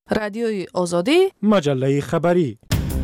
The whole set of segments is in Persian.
رادیوی آزادی، مجله خبری.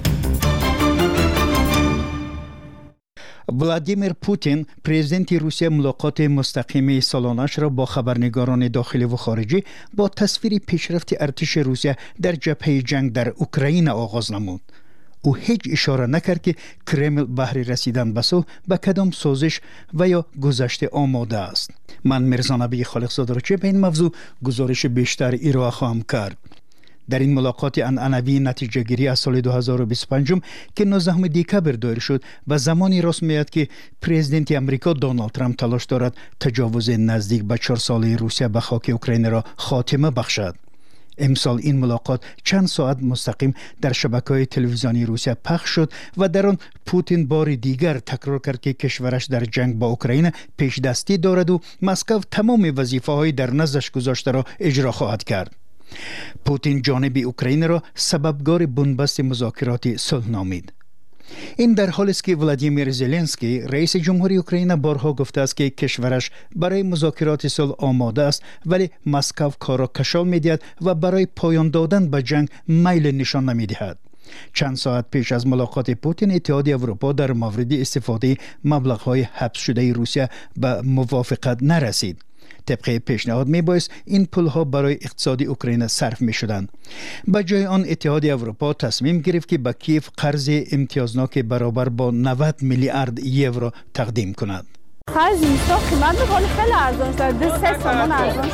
ولادیمیر پوتین پرزیدنت روسیه ملاقات مستقیم سالانش را با خبرنگاران داخلی و خارجی با تصویر پیشرفت ارتش روسیه در جبهه جنگ در اوکراین آغاز نمود. او هیچ اشاره نکرد که کرمل بهر رسیدن به صلح به کدام سازش و یا گذشته آماده است. من میرزا نبی خالقزاده را به این موضوع گزارش بیشتر ارائه خواهم کرد. در این ملاقات عنعنوی نتیجه گیری از سال 2025 که 19 دکبر دایر شد و زمانی راست میاد که پرزیدنت امریکا دونالد ترامپ تلاش دارد تجاوز نزدیک به 4 ساله روسیه به خاک اوکراین را خاتمه بخشد. امسال این ملاقات چند ساعت مستقیم در شبکه‌های تلویزیونی روسیه پخش شد و در آن پوتین بار دیگر تکرار کرد که کشورش در جنگ با اوکراین پیش دستی دارد و مسکو تمام وظیفه‌های در نزدش گذاشته را اجرا خواهد کرد. پوتین جانب اوکراین را سببگار بنبست مذاکرات صلح نامید. این در حالی است که ولادیمیر زلنسکی رئیس جمهوری اوکراین بارها گفته است که کشورش برای مذاکرات صلح آماده است، ولی مسکو کار را کشال می‌دهد و برای پایان دادن به جنگ میل نشان نمی‌دهد. چند ساعت پیش از ملاقات پوتین، اتحادیه اروپا در مورد استفاده مبلغ‌های حبس شده روسیه به موافقت نرسید. طبق پیشنهاد میبایست این پولها برای اقتصاد اوکراین صرف میشدند. به جای آن اتحادیه اروپا تصمیم گرفت که به کیف قرض امتیازناک برابر با 90 میلیارد یورو تقدیم کند. خرج نیستا قیمت میکنه خیلی ارزان شد. 3 تومان ارزان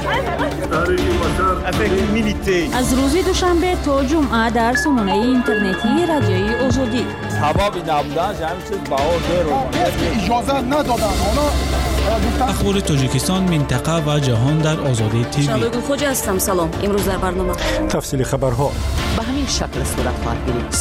شد. از روز دوشنبه تا جمعه در سامانه اینترنتی رادیوی آزادی. حبابی نبودن همین چیز بهار داره. اجازه ندادن. اخبار تاجیکستان، منطقه و جهان در آزادی تیوی. شبگون خوج هستم. سلام. امروز در برنامه تفصیل خبرها به همین شکل صورت خواهد گرفت.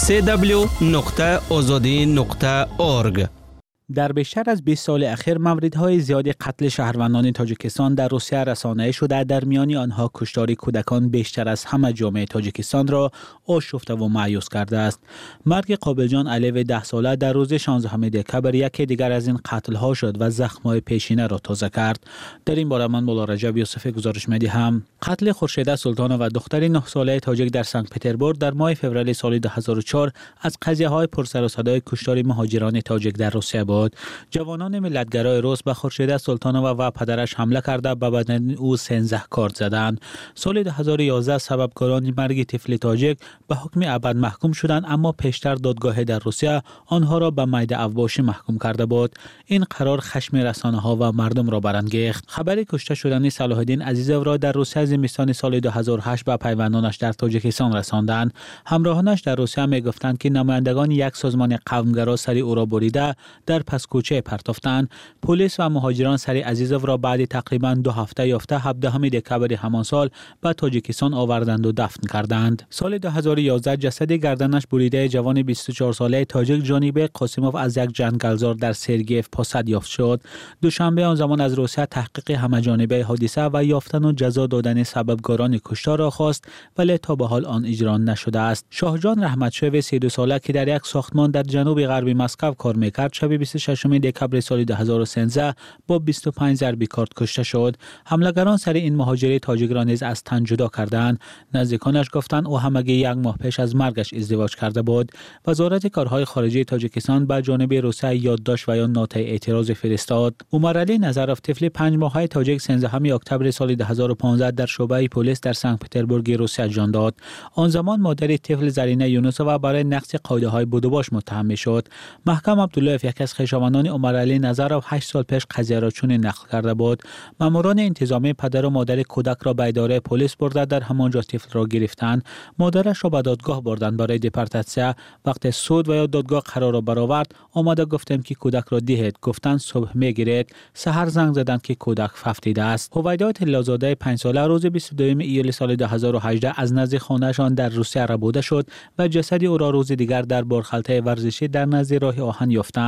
www.azadi.org. در بیشتر از 20 سال اخیر موردهای زیادی قتل شهروندان تاجیکستان در روسیه رسانه‌ای شده، در میان آنها کشتار کودکان بیشتر از همه جامعه تاجیکستان را آشفته و مایوس کرده است. مرگ قابلجان علیو 10 ساله در روز 16 دکبر یکی دیگر از این قتل‌ها شد و زخم‌های پیشینه را تازه کرد. در این باره من مولا رجب یوسفی گزارش می‌دهم. قتل خورشیده سلطانه و دختر 9 ساله تاجیک در سنت پترزبورگ در ماه فوریه سال 2004 از قضیه‌های پرسر و صدای کشتار مهاجران تاجیک در روسیه بود. جوانان ملتگرای روس به خورشیده سلطانووا و پدرش حمله کرده به بدن او سنزه کارد زدند. سال 2011 سببکاران مرگ طفل تاجیک به حکم ابد محکوم شدند، اما پیشتر دادگاه در روسیه آنها را به مید اوباشی محکوم کرده بود. این قرار خشم رسانه‌ها و مردم را برانگیخت. خبر کشته شدن صلاح الدین عزیزوف را در روسیه زمستان سال 2008 به پیوندانش در تاجیکستان رساندند. همراهانش در روسیه میگفتند که نمایندگان یک سازمان قومگرا سری او را بریده در پس کوچه پرتافتند. پلیس و مهاجران سری عزیزوف را بعد تقریباً 2 هفته یافته 17 دکبر همان سال به تاجیکستان آوردند و دفن کردند. سال 2011 جسد گردنش بریده جوان 24 ساله تاجیک جانب قاسیموف از یک جنگلزار در سرگیف پاسد یافت شد. دوشنبه آن زمان از روسیه تحقیق همه‌جانبه حادثه و یافتن و جزا دادن سببکاران کشتار را خواست، ولی تا به حال آن اجرا نشده است. شاهجان رحمتشوی 32 ساله که در یک ساختمان در جنوب غربی مسکو کار می‌کرد، شب 26 دکبر سال 2013 با 25 ضربه کارد کشته شد. حملگران سر این مهاجر تاجیک را نیز از تن جدا کردند. نزدیکانش گفتند او همگی 1 ماه پیش از مرگش ازدواج کرده بود. وزارت کارهای خارجه تاجیکستان به جانب روسیه یادداشت و یا نوت‌های اعتراض فرستاد. عمرعلی نظروف طفل 5 ماهه تاجیک 13 اکتبر سال 2015 در شعبه پلیس در سنت پترزبورگ روسیه جان داد. آن زمان مادر طفل زرینه یونسووا برای نقض قاعده‌های بودوباش متهم می‌شد. محکم عبدالله یک از خویشاوندان عمرعلی نظروف 8 سال پیش قضیه را چنین نقل کرده بود. ماموران انتظامی پدر و مادر کودک را به اداره پلیس برده در همانجا طفل را گرفتند. مادرش را به دادگاه بردند برای دپورتاسیون. وقتی سود و یا دادگاه قرار را برآورد، آمده گفتم که کودک را دهید. گفتند صبح میگیرید. سحر زنگ زدند که کودک ففتیده است. هویدا طلازاده 5 ساله روز 22 ایول سال 2018 از نزد خانه‌شان در روسیه ربوده شد و جسد او را روز دیگر در بارخلطه ورزشی در نزد راه آهن یافتند.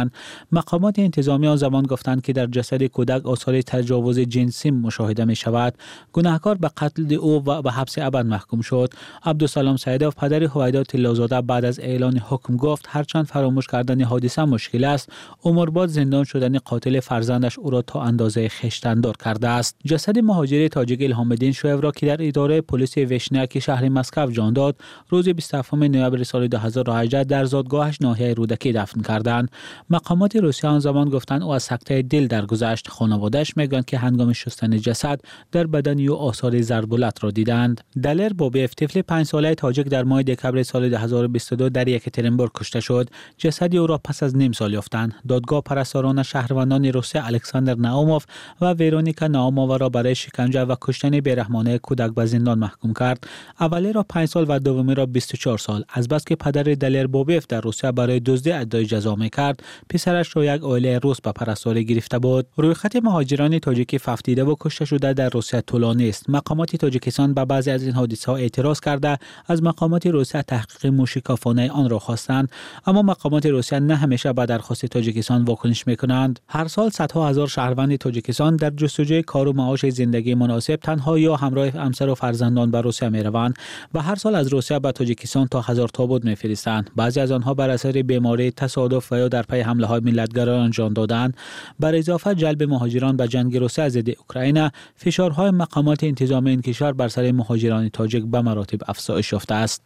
مقامات انتظامی آن زمان گفتند که در جسد کودک آثار تجاوز جنسی مشاهده می شود. گناهکار به قتل او و به حبس ابد محکوم شد. عبدالسلام سیدوف پدر هویدا طلازاده بعد از اعلان حکم گفت هرچند فراموش کردن حادثه مشکل است، عمرباد زندان شدن قاتل فرزندش او را تا اندازه خشتندار کرده است. جسد مهاجر تاجیک الهام‌الدین شویو را که در اداره پلیس وشنیک شهر مسکو جان داد، روز 27 نوامبر سال 2018 در زادگاهش ناحیه رودکی دفن کردند. مقامات روسیه آن زمان گفتند او از سکته دل درگذشت. خانواده‌اش میگویند که هنگام شستن جسد در بدن او آثار ضرب‌العت را دیدند. دلر بوبیف طفل 5 ساله تاجیک در ماه دکبر سال 2022 در یکاترینبورگ کشته شد. جسد او را پس از نیم سال یافتند. دادگاه پرستاران شهروندان روسیه الکساندر ناوموف و ورونیکا ناومووا را برای شکنجه و کشتن بیرحمانه کودک به زندان محکوم کرد. اولی را 5 سال و دومی را 24 سال. از بس که پدر دلر بوبیف در روسیه برای دزدی ادعای جزا می‌کرد، پسرش را یک عائله روس به پرستاری گرفته بود. رویخط مهاجران تاجیکی ففتیده و کشته شده در روسیه طولانی است. مقامات تاجیکستان به بعضی از این حادثه‌ها اعتراض کرده از مقامات روسیه تحقیق موشکافانه آن را خواستند، اما مقامات روسیه نه همیشه به درخواست تاجیکستان واکنش می‌کنند. هر سال صدها هزار شهروند تاجیکستان در جستجوی کار و معاش زندگی مناسب تنها یا همراه همسر و فرزندان به روسیه می‌روند و هر سال از روسیه به تاجیکستان تا 1000 تابوت می‌فرستند. بعضی از آنها بر اثر بیماری، تصادف و یا در پی حمله‌های ملت‌گرایان جان دادند. بر اضافه جلب مهاجران به جنگ روسیه ضد اوکراین، فشارهای مقامات انتظامی این کشور بر سر مهاجران تاجیک به مراتب افزایش یافته است.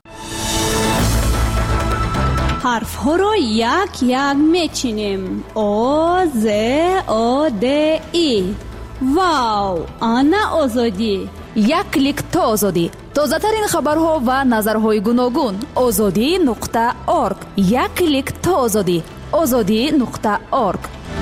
حرف ها را یک یک میچینیم. او ز او د ای. واو، آنا آزادی. یک کلیک تا آزادی. تازه ترین خبرها و نظرهای گوناگون. azadi.org. یک کلیک تا آزادی. azadi.org.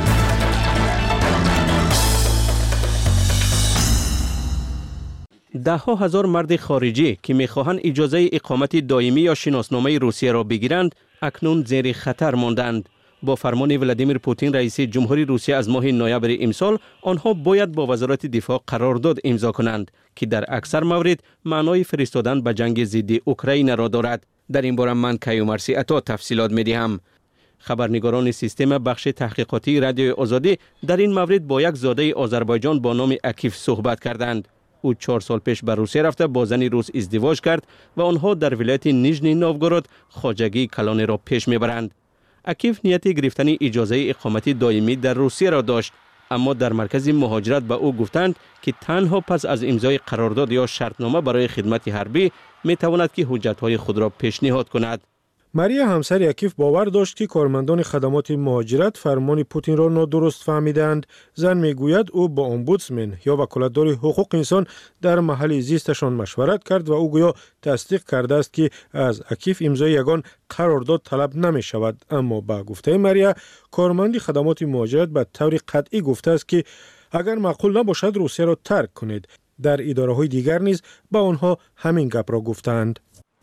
ده‌ها هزار مرد خارجی که می‌خواهند اجازه اقامت دائمی یا شناسنامه روسیه را بگیرند، اکنون زیر خطر ماندند. با فرمان ولادیمیر پوتین رئیس جمهوری روسیه از ماه نوامبر امسال، آنها باید با وزارت دفاع قرارداد امضا کنند که در اکثر موارد معنای فرستادن به جنگ ضد اوکراین را دارد. در این باره من کیومرثی عطا تفصیلات می‌دهم. خبرنگاران سیستم بخش تحقیقاتی رادیوی آزادی در این مورد با یک زاده آذربایجان با نام اکیف صحبت کردند. او 4 سال پیش به روسیه رفته با زنی روس ازدواج کرد و آنها در ولایت نیژنی نوگورود خواجگی کلانی را پیش میبرند. اکیف نیت گرفتن اجازه اقامت دائمی در روسیه را داشت، اما در مرکز مهاجرت به او گفتند که تنها پس از امضای قرارداد یا شرطنامه برای خدمت حربی میتواند که حجت‌های خود را پیشنهاد کند. ماریا همسر اکیف باور داشت که کارمندان خدمات مهاجرت فرمان پوتین را نادرست فهمیدند. زن میگوید او با امبودسمن یا وکالتدار حقوق انسان در محل زیستشان مشورت کرد و او گویا تصدیق کرده است که از اکیف امضای یگان قرارداد طلب نمی شود. اما با گفته ماریا، کارمند خدمات مهاجرت به طور قطعی گفته است که اگر معقول نباشد روسیه را ترک کنید. در اداره‌های دیگر نیز با آنها همین گپ را گفتند.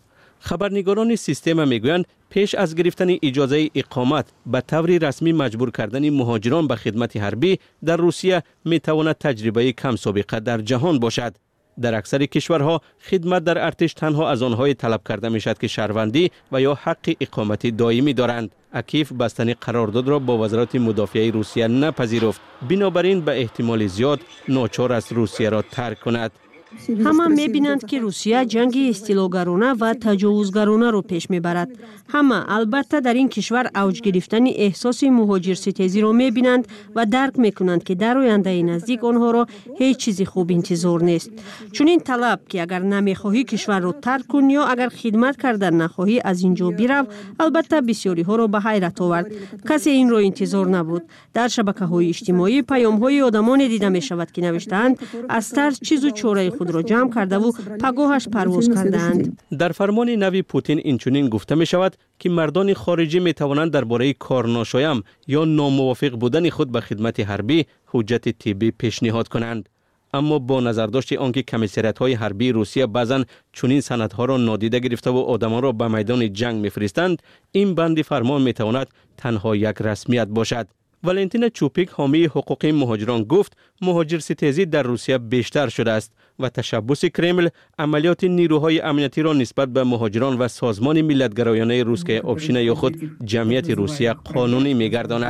خبرنگاران سیستم میگویند پیش از گرفتن اجازه اقامت به طور رسمی مجبور کردن مهاجران به خدمت حربی در روسیه میتواند تجربه کم سابقه در جهان باشد. در اکثر کشورها خدمت در ارتش تنها از آنهای طلب کرده میشد که شهروندی و یا حق اقامت دائمی دارند. اکیف بستن قرارداد را با وزارت مدافعه روسیه نپذیرفت، بنابراین به احتمال زیاد ناچار است روسیه را ترک کند. همه می‌بینند که روسیه جنگ استیلاگرانه و تجاوزگرانه رو پیش میبرد. همه البته در این کشور اوج گرفتن احساس مهاجر ستیزی رو می‌بینند و درک میکنند که در آینده نزدیک آنها را هیچ چیزی خوب انتظار نیست. چون این طلب که اگر نمیخواهی کشور رو ترک کن یا اگر خدمت کردن نخواهی از اینجا برو، البته بسیاری ها رو به حیرت آورد. کسی این رو انتظار نبود. در شبکه‌های اجتماعی پیام‌های آدمانی دیده می‌شود که نوشتند از ترس چیز و چاره خود را جمع کرده و پگاهش پرواز کردند. در فرمان نوی پوتین اینچنین گفته می شود که مردان خارجی می توانند درباره کار ناشایم یا ناموافق بودن خود به خدمت حربی حجت طبی پیشنهاد کنند. اما با نظر داشت آنکه کمیسریت‌های حربی روسیه بعضاً چنین سندها را نادیده گرفته و آدمان را به میدان جنگ می‌فرستند، این بند فرمان می‌تواند تنها یک رسمیت باشد. والنتینا چوپیک حامی حقوق مهاجران گفت مهاجر ستیزی در روسیه بیشتر شده است و تشبث کرمل عملیات نیروهای امنیتی را نسبت به مهاجران و سازمان ملت‌گرایانه روسیه آبشینه یا خود جمعیت روسیه قانونی می‌گرداند.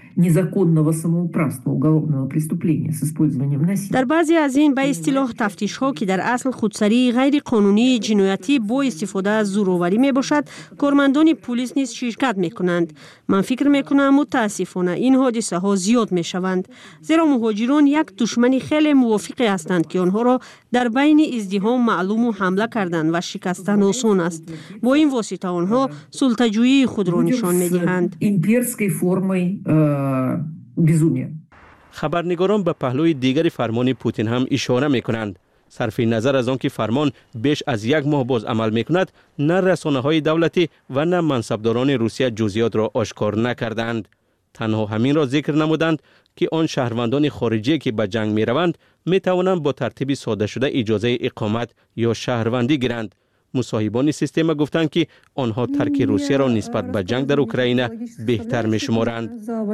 незаконного самоуправства, уголовного преступления с использованием насилия. در بعضی از این به اصطلاح تفتیش‌ها که در اصل خودسری غیر قانونی جنایتی با استفاده از زورآوری میباشد، کارمندان پلیس نیز شرکت میکنند. من فکر میکنم متاسفانه این حادثه ها زیاد میشوند، زیرا مهاجران یک دشمن خیلی موافقی هستند که آنها را در بین ازدحام معلوم و حمله کردن و شکستن آسان است. با این واسطه آنها سلطه‌جویی خود را نشان میدهند. имперской формой безумия. خبرنگاران به پهلوی دیگر فرمان پوتین هم اشاره میکنند. صرف نظر از آنکه فرمان بیش از یک ماه باز عمل میکند، نه رسانه‌های دولتی و نه منصبداران روسیه جزئیات را آشکار نکردند. تنها همین را ذکر نمودند که آن شهروندان خارجی که به جنگ میروند میتوانند با ترتیب ساده شده اجازه اقامت یا شهروندی گیرند. مصاحبان سیستم گفتند که آنها ترک روسیه را نسبت به جنگ در اوکراین بهتر میشمارند.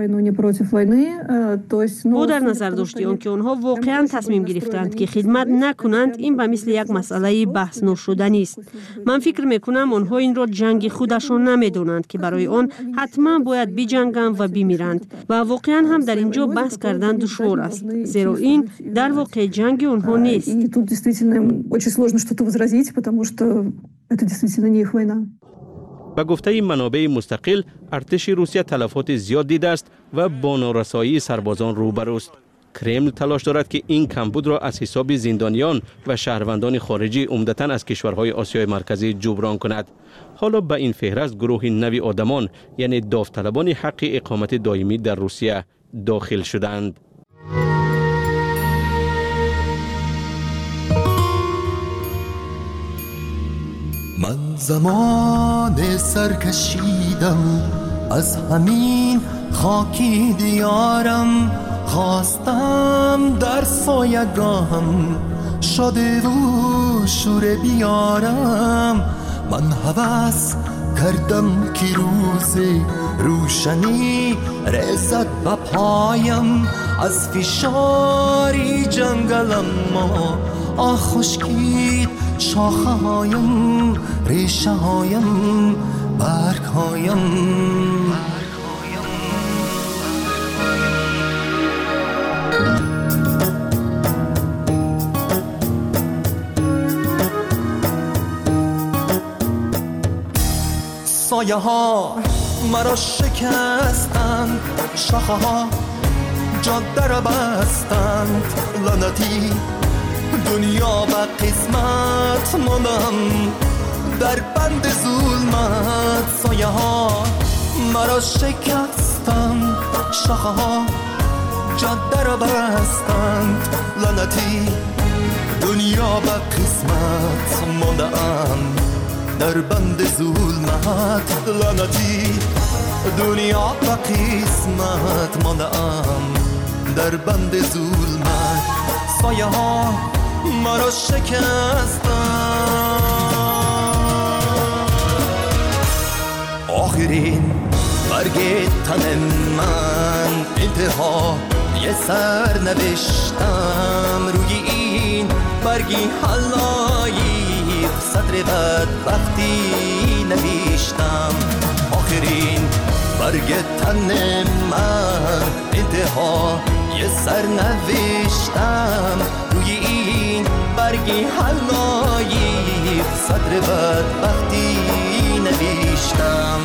او در نظر داشتی آنکه آنها واقعا تصمیم گرفتند که خدمت نکنند، این به مثل یک مسئله بحث نشدنی است. من فکر میکنم آنها این را جنگ خودشان نمیدانند که برای آن حتما باید بجنگند و بمیرند و واقعا هم در اینجا بحث کردن دشوار است، زیرا این در واقع جنگ آنها نیست. Это действительно не их война. به گفته منابع مستقل، ارتش روسیه تلفات زیاد دیده است و با نارسایی سربازان روبروست. کرمل تلاش دارد که این کمبود را از حساب زندانیان و شهروندان خارجی عمدتاً از کشورهای آسیای مرکزی جبران کند. حالا به این فهرست گروه نوی آدمان، یعنی داوطلبان حق اقامت دائمی در روسیه داخل شدند. من زمان سرکشیدم از همین خاکی دیارم، خواستم در سایگاهم شده و شور بیارم. من هوس کردم که روز روشنی رسد به پایم، از فشاری جنگلم ما خشکید شاخه هایم، ریشه هایم، برگ هایم. سایه ها مرا شکستند، شاخه ها جاده را بستند. لعنتی دنیا و قسمت ماندم در بند ظلمت. سایه ها مرا شکستند، شاخه ها جاده را بستند. لعنتی دنیا و قسمت ماندم در بند ظلمت. لعنتی دنیا و قسمت ماندم در بند ظلمت. سایه ها مرا شکستند. آخرین برگ تن من انتها یه سر نوشتم روی این برگی حلایی صدر بدبختی نوشتم. آخرین برگ تن من انتها یه سر نوشتم روی این برگی حلایی صدر بدبختی نوشتم.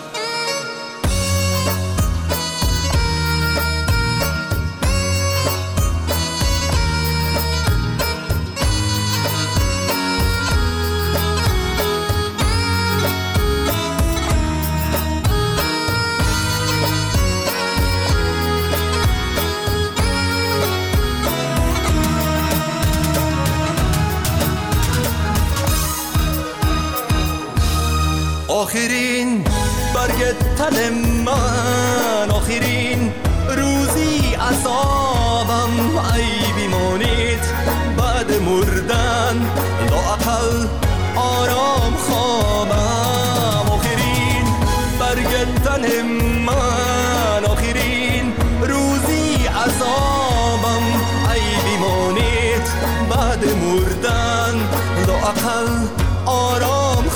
آخرین برگ تن من، آخرین روزی عذابم ای بیمانید بعد مردن لااقل آرام خوابم. آخرین برگ تن من، آخرین روزی عذابم ای بیمانید بعد مردن لااقل آرام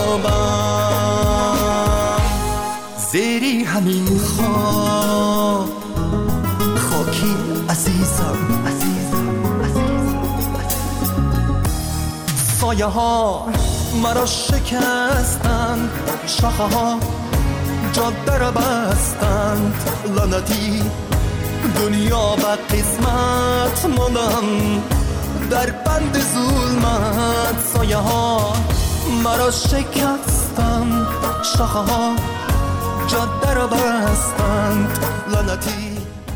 خوابم. زیری همین خواب عزیزم سایه ها مرا شکستند شاخه ها جاده را بستند لعنتی دنیا و قسمت ماندم در بند ظلمت سایه ها مرا شکستند شاخه ها جاده را بستند لعنتی.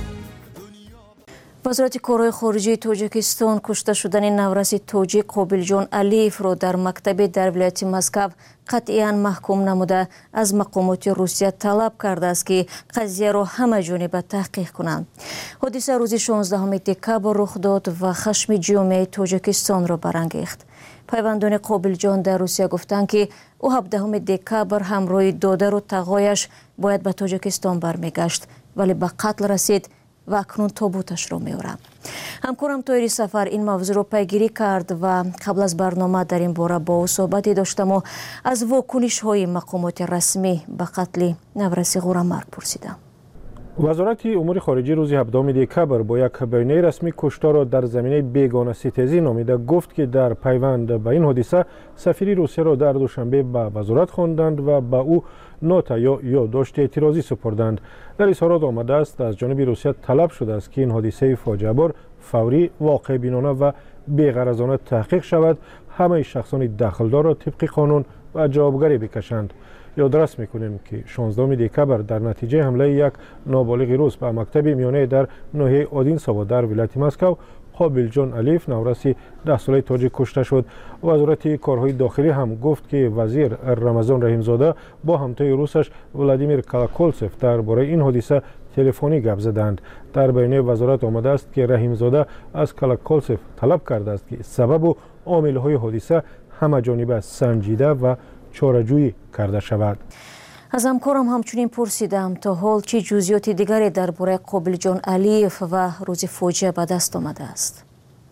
وزارت کارهای خارجه تاجیکستان کشته شدن نورس تاجیک قابلجان علیف را در مکتب در ولایت مسکو قطعاً محکوم نموده از مقامات روسیه طلب کرده است که قضیه را همه جانبه تحقیق کنند. حادثه روز 16 دکبر رخ داد و خشم جامعه تاجیکستان را برانگیخت. پیوندان قابلجان در روسیه گفتند که او 17 دکبر همراه دادر و تقایش باید به تاجیکستان برمیگشت ولی به قتل رسید و اکنون تابوتش را می‌آورند. همکارم طاهری سفر این موضوع را پیگیری کرد و قبل از برنامه در این باره با او صحبتی داشتم و از واکنش‌های مقامات رسمی به قتل نورس غورامرگ پرسیدم. وزارت امور خارجه روز 17 دکبر با یک بیانیه رسمی کشتار را در زمینه بیگانه ستیزی نامیده گفت که در پیوند به این حادثه سفیر روسیه را در دوشنبه به وزارت خواندند و به او نوت یا یادداشت اعتراضی سپردند. در اظهارات آمده است از جانب روسیه طلب شده است که این حادثه فاجعه بار فوری، واقع بینانه و بی‌غرضانه تحقیق شود، همه شخصان دخلدار را طبق قانون و جوابگری بکشند. یادداشت میکنیم که 16 دکبر در نتیجه حمله یک نابالغ روس به مکتب میانه در ناحیه آدینساوا در ولایت مسکو قابلجان علیف نورسی 10 ساله تاجیک کشته شد. وزارت کارهای داخلی هم گفت که وزیر رمضان رحیمزاده با همتای روسش ولادیمیر کالاکولسف درباره این حادثه تلفنی گپ زدند. در بیانیه وزارت آمده است که رحیمزاده از کالاکولسف طلب کرده است که سبب و عامل‌های حادثه همه جانبه سنجیده و چاره‌جویی کرده شود. از همکارم همچنین پرسیدم تا حال چه جزئیات دیگری درباره قابلجان علیف و روز فاجعه به دست آمده است.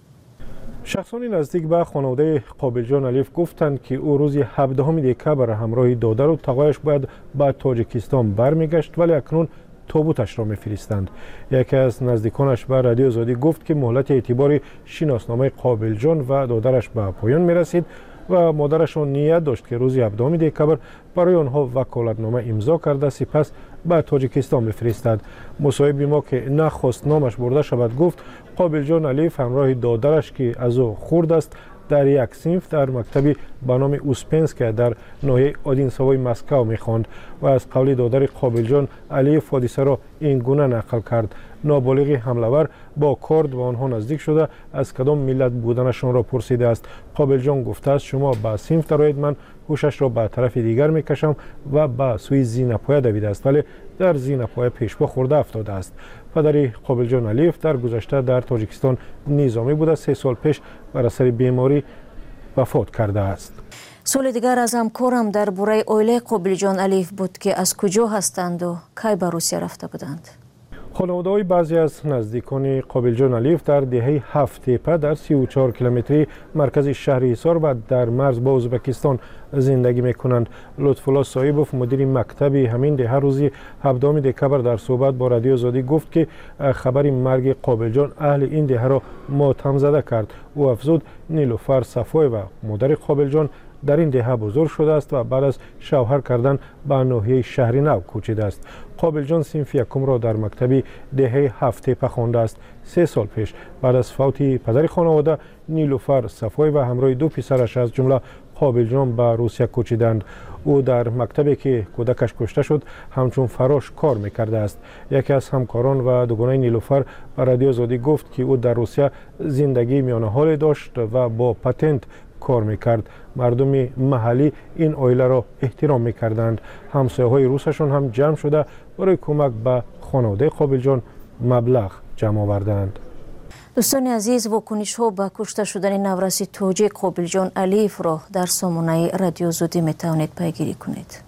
شخصان نزدیک به خانواده قابلجان علیف گفتند که او روز 17 دکبر همراه دادر و تقایش باید به تاجیکستان برمیگشت ولی اکنون تابوتش را میفرستند. یکی از نزدیکانش به رادیو آزادی گفت که مهلت اعتبار شناسنامه قابلجان و دادرش به پایان میرسید و مادرشان نیت داشت که روز 17 دکبر برای آنها وکالتنامه امضا کرده سپس به تاجیکستان بفرستد. مصاحب ما که نخواست نامش برده شود گفت قابلجان علیف همراه دادرش که از او خرد است در یک صنف در مکتبی به نام اوسپنسک در ناحیه آدینساوای مسکو می‌خواند و از قول دادر قابلجان علیف حادثه را این گونه نقل کرد. نابالغ حمله‌ور با کرد و آنها نزدیک شده از کدام ملت بودنشان را پرسیده است. قابلجان گفته است شما به صنف درآیید، من هوشش را به طرف دیگر میکشم و به سوی زینه‌پایه دویده است ولی در زینه‌پایه پیشپا خورده افتاده است. پدر قابلجان علیف در گذشته در تاجیکستان نظامی بوده، 3 سال پیش بر اثر بیماری وفات کرده است. سوال دیگر از همکارم درباره عائله قابلجان علیف بود که از کجا هستند و کی به روسیه رفته بودند. خانواده‌های بعضی از نزدیکان قابلجان علیف در دهه 7 تپه در 34 کیلومتری مرکز شهر حصار و در مرز با ازبکستان زندگی میکنند. لطفالله صاحبوف مدیر مکتبی همین دهه روز 17 دکبر در صحبت با رادیو آزادی گفت که خبر مرگ قابلجان اهل این دهه را ماتم زده کرد. او افزود نیلوفر صفای و مادر قابلجان در این دهه بزرگ شده است و بعد از شوهر کردن به ناحیه شهر نو کوچیده است. قابلجان صنف یکم را در مکتبی دهه 7 تپه خوانده است. 3 سال پیش بعد از فوت پدر خانواده نیلوفر صفای و همراه 2 پسرش از جمله قابلجان به روسیه کوچیدند. او در مکتبی که کودکش کشته شد همچون فراش کار میکرده است. یکی از همکاران و دوگانه نیلوفر به رادیو آزادی گفت که او در روسیه زندگی میانه حال داشت و با پتنت کار میکرد. مردم محلی این عائله را احترام میکردند. همسایه‌های روسشان هم جمع شده برای کمک به خانواده قابلجان مبلغ جمع آوردند. دوستان عزیز، واکنش‌ها به کشته شدن نورس تاجیک قابلجان علیف را در سامانه رادیو آزادی میتوانید پیگیری کنید.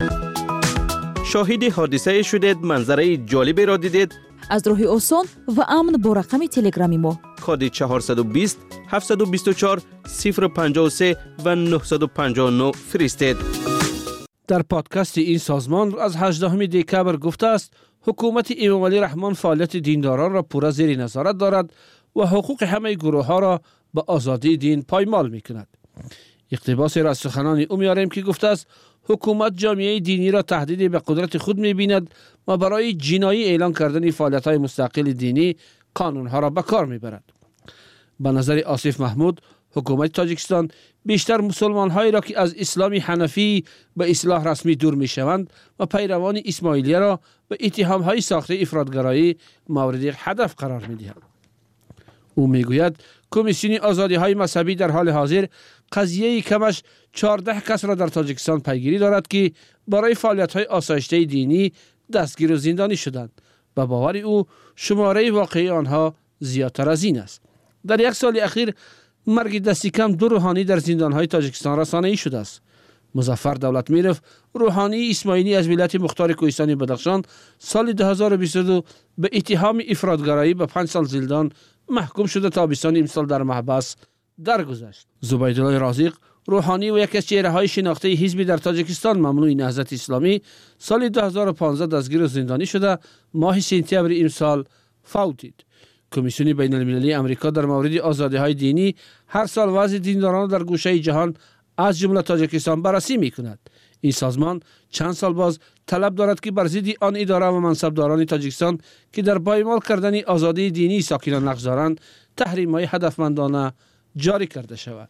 شاهد حادثه شدید، منظره جالبی را دیدید؟ از راه آسان و امن با رقم تلگرامی ما کد 420 724 053 و 959 فرستید. در پادکست این سازمان از 18 دکبر گفته است حکومت امامعلی رحمان فعالیت دینداران را پورا زیر نظارت دارد و حقوق همه گروه ها را به آزادی دین پایمال می کند. اقتباسی را از سخنان او میاریم که گفته است حکومت جامعه دینی را تهدید به قدرت خود می بیند و برای جنایی اعلان کردن فعالیت های مستقل دینی قانون ها را به کار می برد. به نظر آصف محمود، حکومت تاجیکستان بیشتر مسلمان هایی را که از اسلام حنفی به اصلاح رسمی دور می شوند و پیروان اسماعیلیه را به اتهام های ساخته افراطگرایی مورد هدف قرار می دهند. او می گوید کمیسیون آزادی های مذهبی در حال حاضر قضیه کمش 14 کس را در تاجیکستان پیگیری دارد که برای فعالیت های آسایشته دینی دستگیر و زندانی شدند و باور او شماره واقعی آنها زیادتر از این است. در یک سال اخیر مرگ دستی کم 2 روحانی در زندانهای تاجیکستان رسانه‌ای شده است. مظفر دولتمیرف، روحانی اسماعیلی از ولایت مختار کوهستان بدخشان، سال 2022 به اتهام افراطگرایی به 5 سال زندان محکوم شده تابستان امسال در محبس درگذشت. زبیدالله رازق، روحانی و یکی از چهره‌های شناخته حزب در تاجیکستان ممنوع نهضت اسلامی، سال 2015 دستگیر و زندانی شده ماه سپتامبر امسال فوت دید. کمیسیون بین المللی امریکا در مورد آزادی‌های دینی هر سال وضع دینداران در گوشه جهان از جمله تاجیکستان بررسی می‌کند. این سازمان چند سال باز طلب دارد که بر ضد آن اداره و منصبداران تاجیکستان که در پایمال کردن آزادی دینی ساکنان نقش دارند تحریم‌های هدفمندانه جاری کرده شود.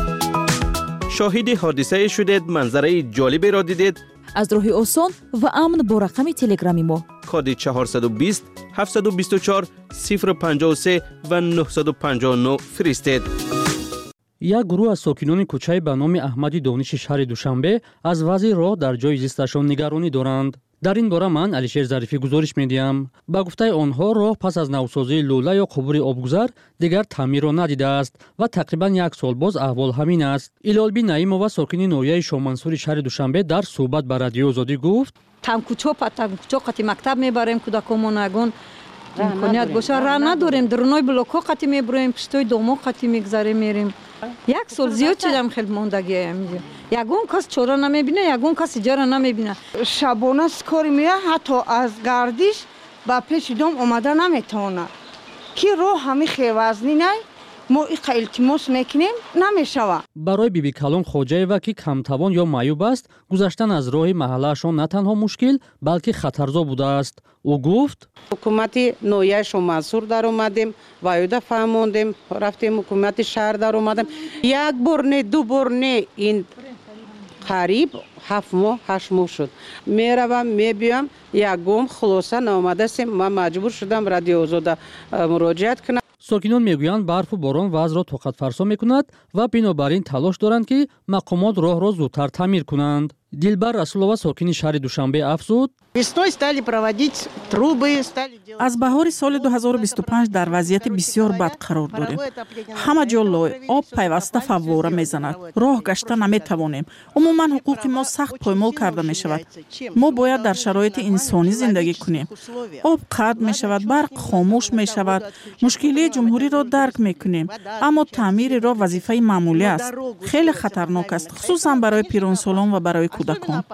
شاهد حادثه شدید، منظره جالبی را دیدید؟ از راه آسان و امن با رقم تلگرامی ما کد 420 724 053 و 959 فرستید. یک گروه از ساکنان کوچه به نام احمدی دانش شهر دوشنبه از وضع راه در جای زیستشان نگرانی دارند. در این باره من علیشیر ظریفی گزارش میدیم. با گفته آنها راه پس از نوسازی لوله یا قبور آبگذر دیگر تعمیر را ندیده است و تقریبا 1 سال باز احوال همین است. ایلالبی نعیمова ساکن نویه شامنصور شهر دوشنبه در صحبت با رادیو آزادی گفت: تمکوچو قتی مکتب میبریم کودکامون اگون امکانیت باشه راه نداریم، درونای بلوک‌ها قتی میبریم، پشتوی دوما قتی میگذاریم میریم. 1 سال زیاد شدم خیلی موندگی اینجا. یگون کس چورا نمیبینه، یگون کس اجاره نمیبینه. شبانه کاری میره، حتی از گردش با پیش دوم اومده نمیتونه. کی راه همین خیوزنی نه ما التماس میکنیم نمیشوه. برای بیبی کلان خوجایوا که کمتوان یا معیوب است، گذشتن از راه محلهشان نه تنها مشکل بلکه خطرزا بوده است. او گفت: حکومت نویه شامنصور در اومدیم، وایده فهموندیم، رفتیم حکومت شهر در اومدیم. 1 بار نه 2 بار نه، این قریب 7 ماه 8 ماه شد. میروم میبیم یگم خلاصه نامده سیم. من مجبور شدم رادیو آزاد مراجعت کنم. ساکنان میگویند برف و باران وضع را طاقت فرسا میکند و بنابراین تلاش دارند که مقامات راه را زودتر تعمیر کنند. دلبر رسولова ساکن شهر دوشنبه افزود: از بهار سال 2025 در وضعیت بسیار بد قرار داریم. همه جا لای آب پیوسته فواره میزند. راه گشته نمیتوانیم. عموما حقوق ما سخت پایمال کرده می شود. ما باید در شرایط انسانی زندگی کنیم. آب قطع می شود، برق خاموش می شود. مشکلی جمهوری را درک می کنیم، اما تعمیر راه وظیفه معمولی است. خیلی خطرناک است، خصوصا برای پیرانسالان و برای کودکان.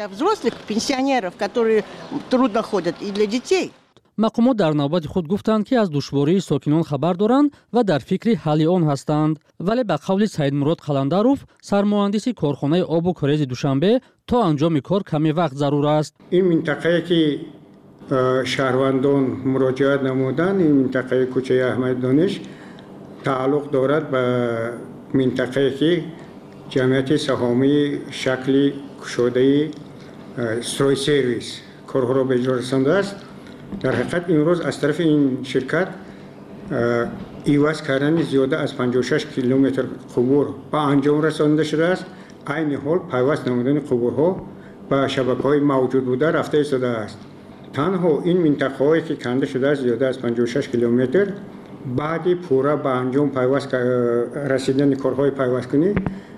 مقامات در نوبت خود گفتند که از دشواری ساکنان خبر دارند و در فکر حل آن هستند، ولی به قول سید مراد قلندروف، سرمهندس کارخانه آب و کاریز دوشنبه، تا انجام کار کمی وقت ضرور است. این منطقه که شهروندان مراجعت نمودند، این منطقه کوچه احمد دانش تعلق دارد به منطقه که جمعیت سهامی شکلی کشاده استروی سرویس کارها را به اجرا رسانده است. در حقیقت امروز از طرف این شرکت ایواز کردن زیاده از 56 کیلومتر قبور به انجام رسانده شده است. عین حال پیوست نمودن قبورها به شبکه‌های موجود بوده رفته ایستاده است. تنها این منطقه‌هایی که کنده شده است زیاده از 56 کیلومتر بعد پورا به انجام پیوست رسیدن کارهای پیوست‌کنی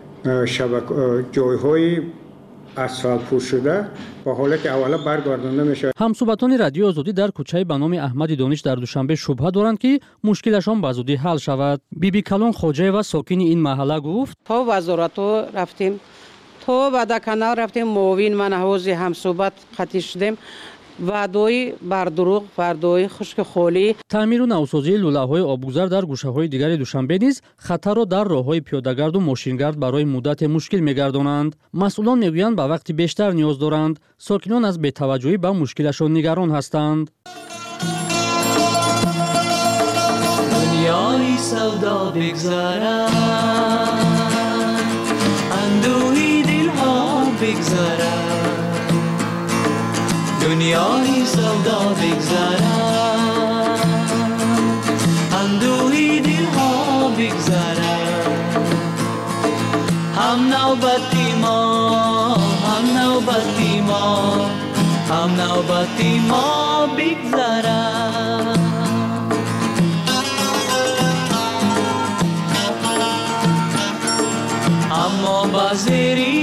جای‌های اسفالت پوش شده با حالت اولا برگردانده میشه. همصحبتان رادیو آزادی در کوچه به نام احمدی دانش در دوشنبه شبهه دارند که مشکلشان به زودی حل شود. بیبی کلان خوجایوا ساکن این محله گفت: تا وزارت رفتیم، تا بعد کانال رفتیم، معاون من حوض همصحبت خطی شدیم. ваъдаи бар дурӯғ, ваъдаи хушкихолӣ. таъмиру навсозии лӯлаҳои обгузар дар гӯшаҳои дигари Душанбе низ хатарро дар роҳҳои пиёдагарду мошингард барои муддате мушкил мегардонанд. масъулон мегӯянд ба вақти бештар ниёз доранд. сокинон аз бетаваҷҷӯҳӣ ба мушкилашон нигарон ҳастанд. دنیای سودا بگذارد اندوهی دلها بگذارد دنیای سودا بگذارد اندوهی دلها بگذارد هم نوبتی ما هم نوبتی ما هم نوبتی ما بگذارد اما بازری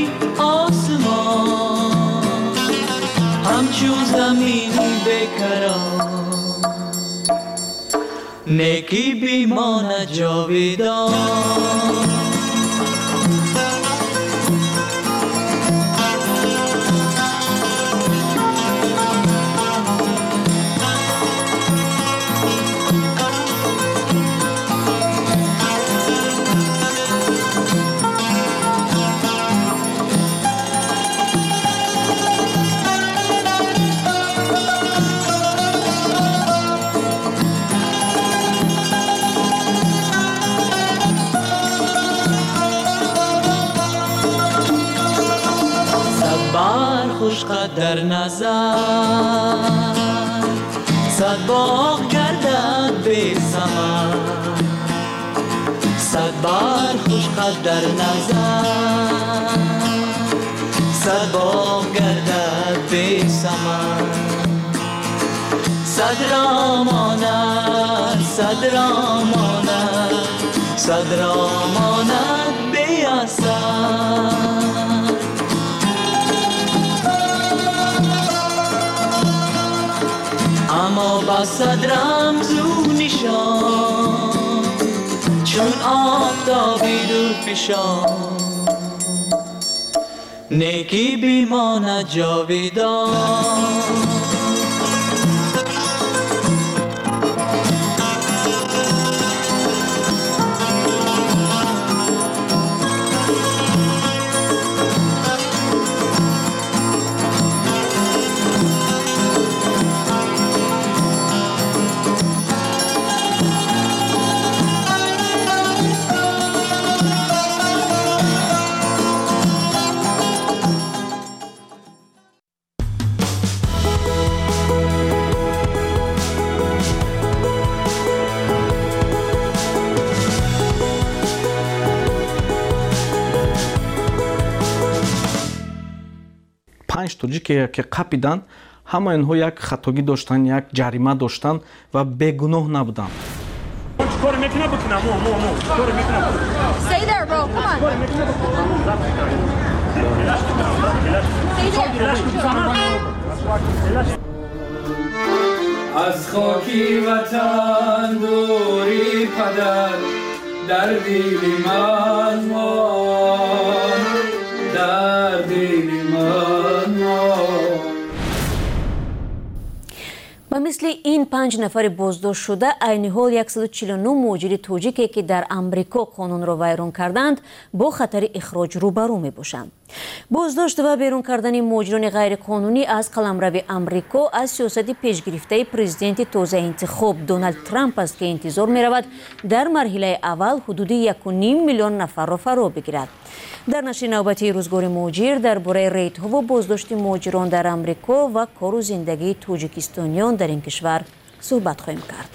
آسمان همچون زمین بکران نیکی بیماند جاویدان در نظر صد باغ گردد به ثمر صد بار خوش قد در نظر صد باغ گردد به ثمر صد راماند صد راماند صد راماند به اثر اما با صد رمز و نشان چون آفتابی دور فشان نیکی بیماند جاویدان тоҷике ки қапиданд ҳама инҳо як хатогӣ доштанд, як ҷарима доштанд ва бегуноҳ набуданд. از خاکی وطن دوری پدر در دل من ماند در دل من ба мисли ин 5 нафари боздоштшуда айни ҳол 149 муҳоҷири тоҷике ки дар амрико қонунро вайрон карданд бо хатари ихроҷ рӯбарӯ мебошанд. боздошт ва берун кардани муҳоҷирони ғайриқонунӣ аз қаламрави амрико аз сиёсати пешгирифтаи президенти тозаинтихоб Доналд Трамп аст ки интизор меравад дар марҳилаи аввал ҳудуди 1.5 миллион нафарро фаро бигирад. дар нашри навбатии рӯзгори муҳоҷир дар бораи рейтҳо боздошти муҳоҷирон дар амрико ва кору зиндагии тоҷикистониён дар ин кишвар суҳбат хоҳем кард.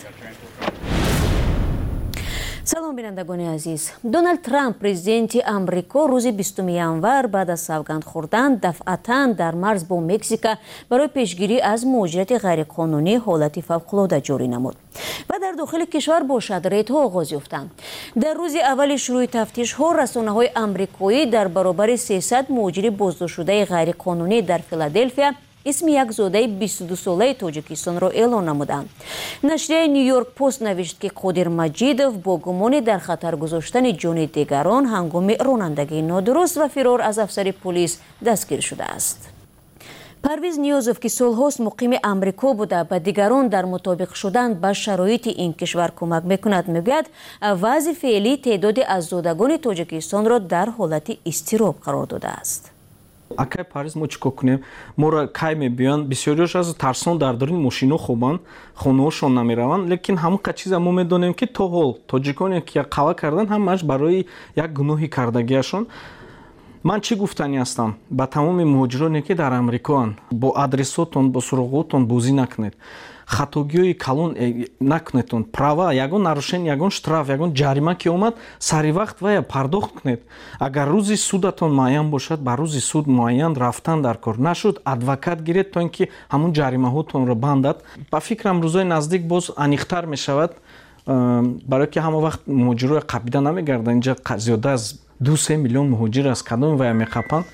салом бинандагони азиз. Доналд Трамп президенти амрико рӯзи 20 январ баъд аз савганд хӯрдан дафъатан дар марз бо Мексика барои пешгирӣ аз муҳоҷирати ғайриқонунӣ ҳолати фавқулода ҷорӣ намуд ва дар дохили кишвар бошад рейтҳо оғоз ёфтанд. дар рӯзи аввали шурӯъи тафтишҳо расонаҳои амрикоӣ дар баробари 300 муҳоҷири боздоштшудаи ғайриқонунӣ дар Филаделфия исми як зодаи 22-солаи Тоҷикистонро эълон намуданд. Нашрияи Нью-Йорк Пост навишт ки Қодир Маҷидов бо гумони дар хатар гузоштани ҷони дигарон ҳангоми ронандагии нодуруст ва фирор аз афсари полис дастгир шудааст. парвиз ниёзов ки солҳост муқими амрико буда ба дигарон дар мутобиқ шудан ба шароити ин кишвар кӯмак мекунад, мегӯяд вазъи феълӣ теъдоди азодагони тоҷикистонро дар ҳолати изтироб қарор додааст. Акай Париз мо чикор кунем? Моро кай мебиён, бисёриёш аз тарсон дар дорини мошино хобанд, хонаҳошон намераванд, лекин ҳамақа чиза мо медонем ки то ҳол тоҷиконе ки қава кардан ҳамааш барои як гуноҳи кардагиашон. Ман чӣ гуфтанӣ ҳастам ба тамоми муҳоҷироне ки дар амрикоанд, бо адресотон, бо суроғотон бозӣ накунед, хатогиҳои калон накунедтон, права ягон нарушени, ягон штраф, ягон ҷарима ки омад, сари вақт вая пардохт кунед. Агар рӯзи судатон муайян бошад, ба рӯзи суд муайян рафтан дар кор, нашуд адвокат гиред то ин ки ҳамун ҷаримаҳотонро бандад. Ба фикрам рӯзои наздик боз аниқтар мешавад, барое ки ҳама вақт муҳоҷирои қабида намегарданд. инҷа зиёда аз 2-3 миллион муҳоҷир аз кадоми вая меқапанд.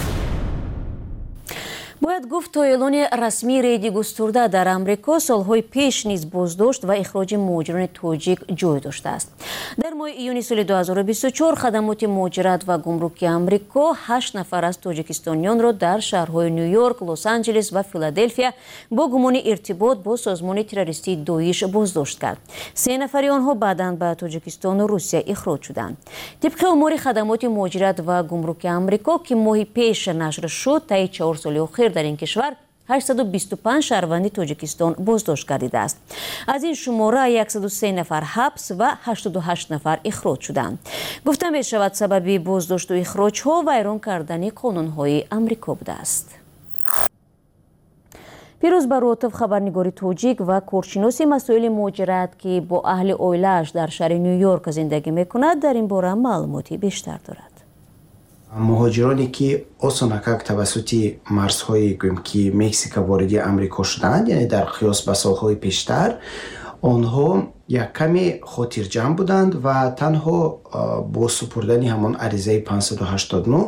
бояд гуфт то эълони расмии рейди густурда дар амрико солҳои пеш низ боздошт ва ихроҷи муҳоҷирони тоҷик ҷой доштааст. дар моҳи июни соли 2024 хадамоти муҳоҷират ва гумруки амрико 8 нафар аз тоҷикистонiyonро дар шаҳрҳои Нью-Йорк, Лос-Анҷелес ва Филаделфия бо гумони иртибот бо созмони террористии Доиш боздошт кард. 3 нафари онҳо баъдан ба Тоҷикистону Русия ихроҷ шуданд. тибқи омори хадамоти муҳоҷират ва гумруки амрико ки моҳи пеш нашр шуд, таи 4 соли охир дар ин кишвар 825 шаҳрванди Тоҷикистон боздошт гардидааст. аз ин шумора 103 нафар ҳабс ва 88 нафар ихроҷ шуданд. гуфта мешавад сабаби боздошту ихроҷҳо вайрон кардани қонунҳои амрико будааст. пирӯз баротов хабарнигори тоҷик ва коршиноси масоили муҳоҷират ки бо аҳли оилааш дар шаҳри Нью-Йорк зиндагӣ мекунад, дар ин бора маълумоти бештар дорад. муҳоҷироне ки осонакак тавассути марзҳои гӯем ки Мексика вориди амрико шуданд, яъне дар қиёс ба солҳои пештар, онҳо як каме хотирҷамъ буданд ва танҳо бо супурдани ҳамон аризаи 589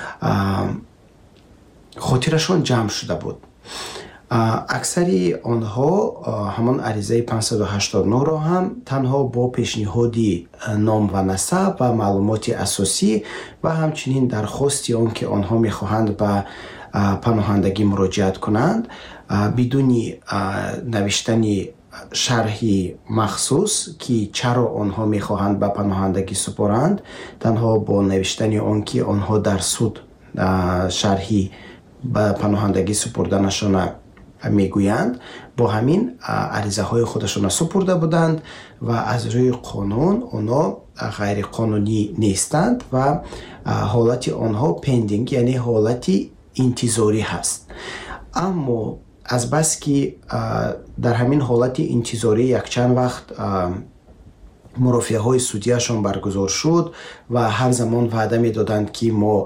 хотирашон ҷамъ шуда буд. аксари онҳо ҳамон аризаи 589-ро ҳам танҳо бо пешниҳоди ном ва насаб ва маълумоти асосӣ ва ҳамчунин дархости он ки онҳо мехоҳанд ба паноҳандагӣ муроҷиат кунанд, бидуни навиштани шарҳи махсус ки чаро онҳо мехоҳанд ба паноҳандагӣ супоранд, танҳо бо навиштани он ки онҳо дар суд шарҳи ба паноҳандагӣ супурданашона мегӯянд, бо ҳамин аризаҳои худашона супурда буданд ва аз рӯи қонун онҳо ғайриқонунӣ нестанд ва ҳолати онҳо пендинг, яъне ҳолати интизорӣ ҳаст. аммо азбаски дар ҳамин ҳолати интизорӣ якчанд вақт мурофиаҳои судияшон баргузор шуд ва ҳар замон ваъда медоданд ки мо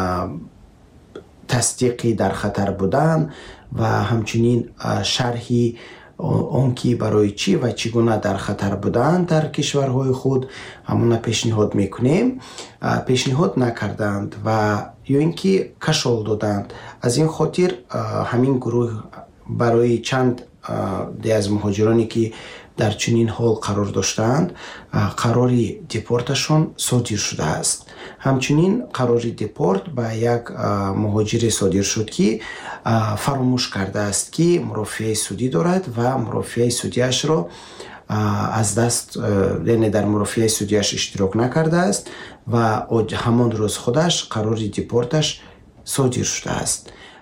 тасдиқи дар хатар будан ва ҳамчунин шарҳи он ки барои чӣ ва чӣ гуна дар хатар буданд дар кишварҳои худ ҳамона пешниҳод мекунем, пешниҳод накарданд ва ё ин ки кашол доданд. аз ин хотир ҳамин гурӯҳ барои чанд аз муҳоҷироне ки дар чунин ҳол қарор доштаанд, қарори депорташон содир шудааст. ҳамчунин қарори депорт ба як муҳоҷире содир шуд ки фаромӯш кардааст ки мурофиаи судӣ дорад ва мурофиаи судиашро аз даст, яъне дар мурофиаи судиаш иштирок накардааст ва ҳамон рӯз худаш қарори депорташ содир шудааст.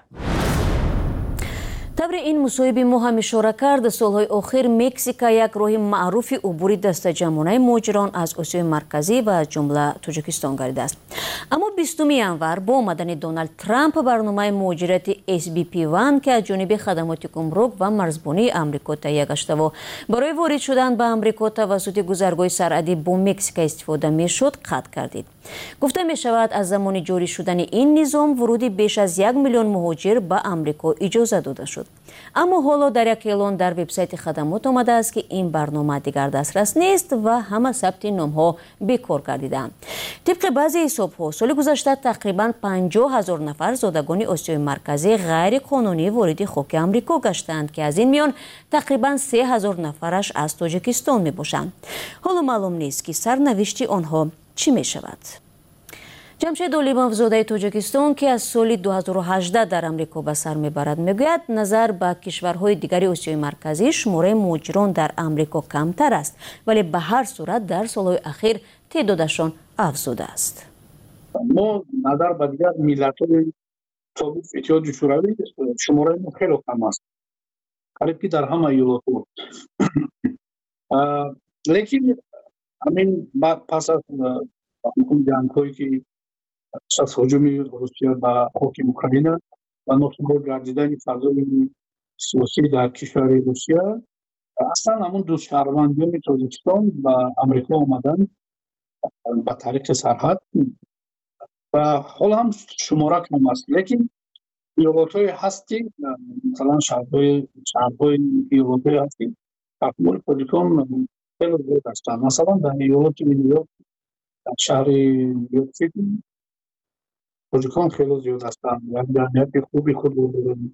тавре ин мусоҳиби мо ҳам ишора кард, солҳои охир Мексика як роҳи маъруфи убури дастаҷамъонаи муҳоҷирон аз Осиёи марказӣ ва аз ҷумла Тоҷикистон гардидааст. аммо 20 январ бо омадани Доналд Трамп барномаи муҳоҷирати SBP1 ки аз ҷониби хадамоти гумрук ва марзбонии амрико таҳия гаштаво барои ворид шудан ба амрико тавассути гузаргоҳи сарҳадӣ бо Мексика истифода мешуд, қатъ гардид. гуфта мешавад аз замони ҷорӣ шудани ин низом вуруди беш аз 1 миллион муҳоҷир ба амрико иҷоза дода шуд. аммо ҳоло дар як эълон дар вебсайти хадамот омадааст ки ин барнома дигар дастрас нест ва ҳама сабти номҳо бекор гардидаанд. тибқи баъзе ҳисобҳо соли гузашта тақрибан 50 000 нафар зодагони Осиёи марказӣ ғайриқонунӣ вориди хоки амрико гаштаанд ки аз ин миён тақрибан 3 000 нафараш аз Тоҷикистон мебошанд. ҳоло маълум нест ки сарнавишти онҳо чӣ мешавад. ҷамшед олимовзодаи тоҷикистон ки аз соли 2018 дар амрико ба сар мебарад мегӯяд назар ба кишварҳои дигари осиёи марказӣ шумораи муҳоҷирон дар амрико камтар аст, вале ба ҳар сурат дар солҳои ахир теъдодашон афзудааст. мо назар ба дигар миллатҳои собиқ иттиҳоди шӯравӣ шумораи мо хеле кам аст, қариб ки дар ҳама иёлотҳо. лекин ҳамин пас аз ҷангҳое ки пас аз ҳуҷуми русия ба хоки Украина ва носубот гардидани фазои сиёсӣ дар кишвари Русия, аслан ҳамун ду шаҳрвандони Тоҷикистон ба Амрико омаданд ба тариқи сарҳад ва ҳол ҳам шумора кам аст. Лекин иёлотҳое ҳасти, масалан шаҳрҳои иёлотҳое ҳасти таҳвили Тоҷикон хеле зиёд ҳастанд. Масалан дар иёлоти Нью-Йорк, дар шаҳри Нью-Йорк-Сити тоҷикон хеле зиёд ҳастанд. Як ҷамъияти хуби худ дорем.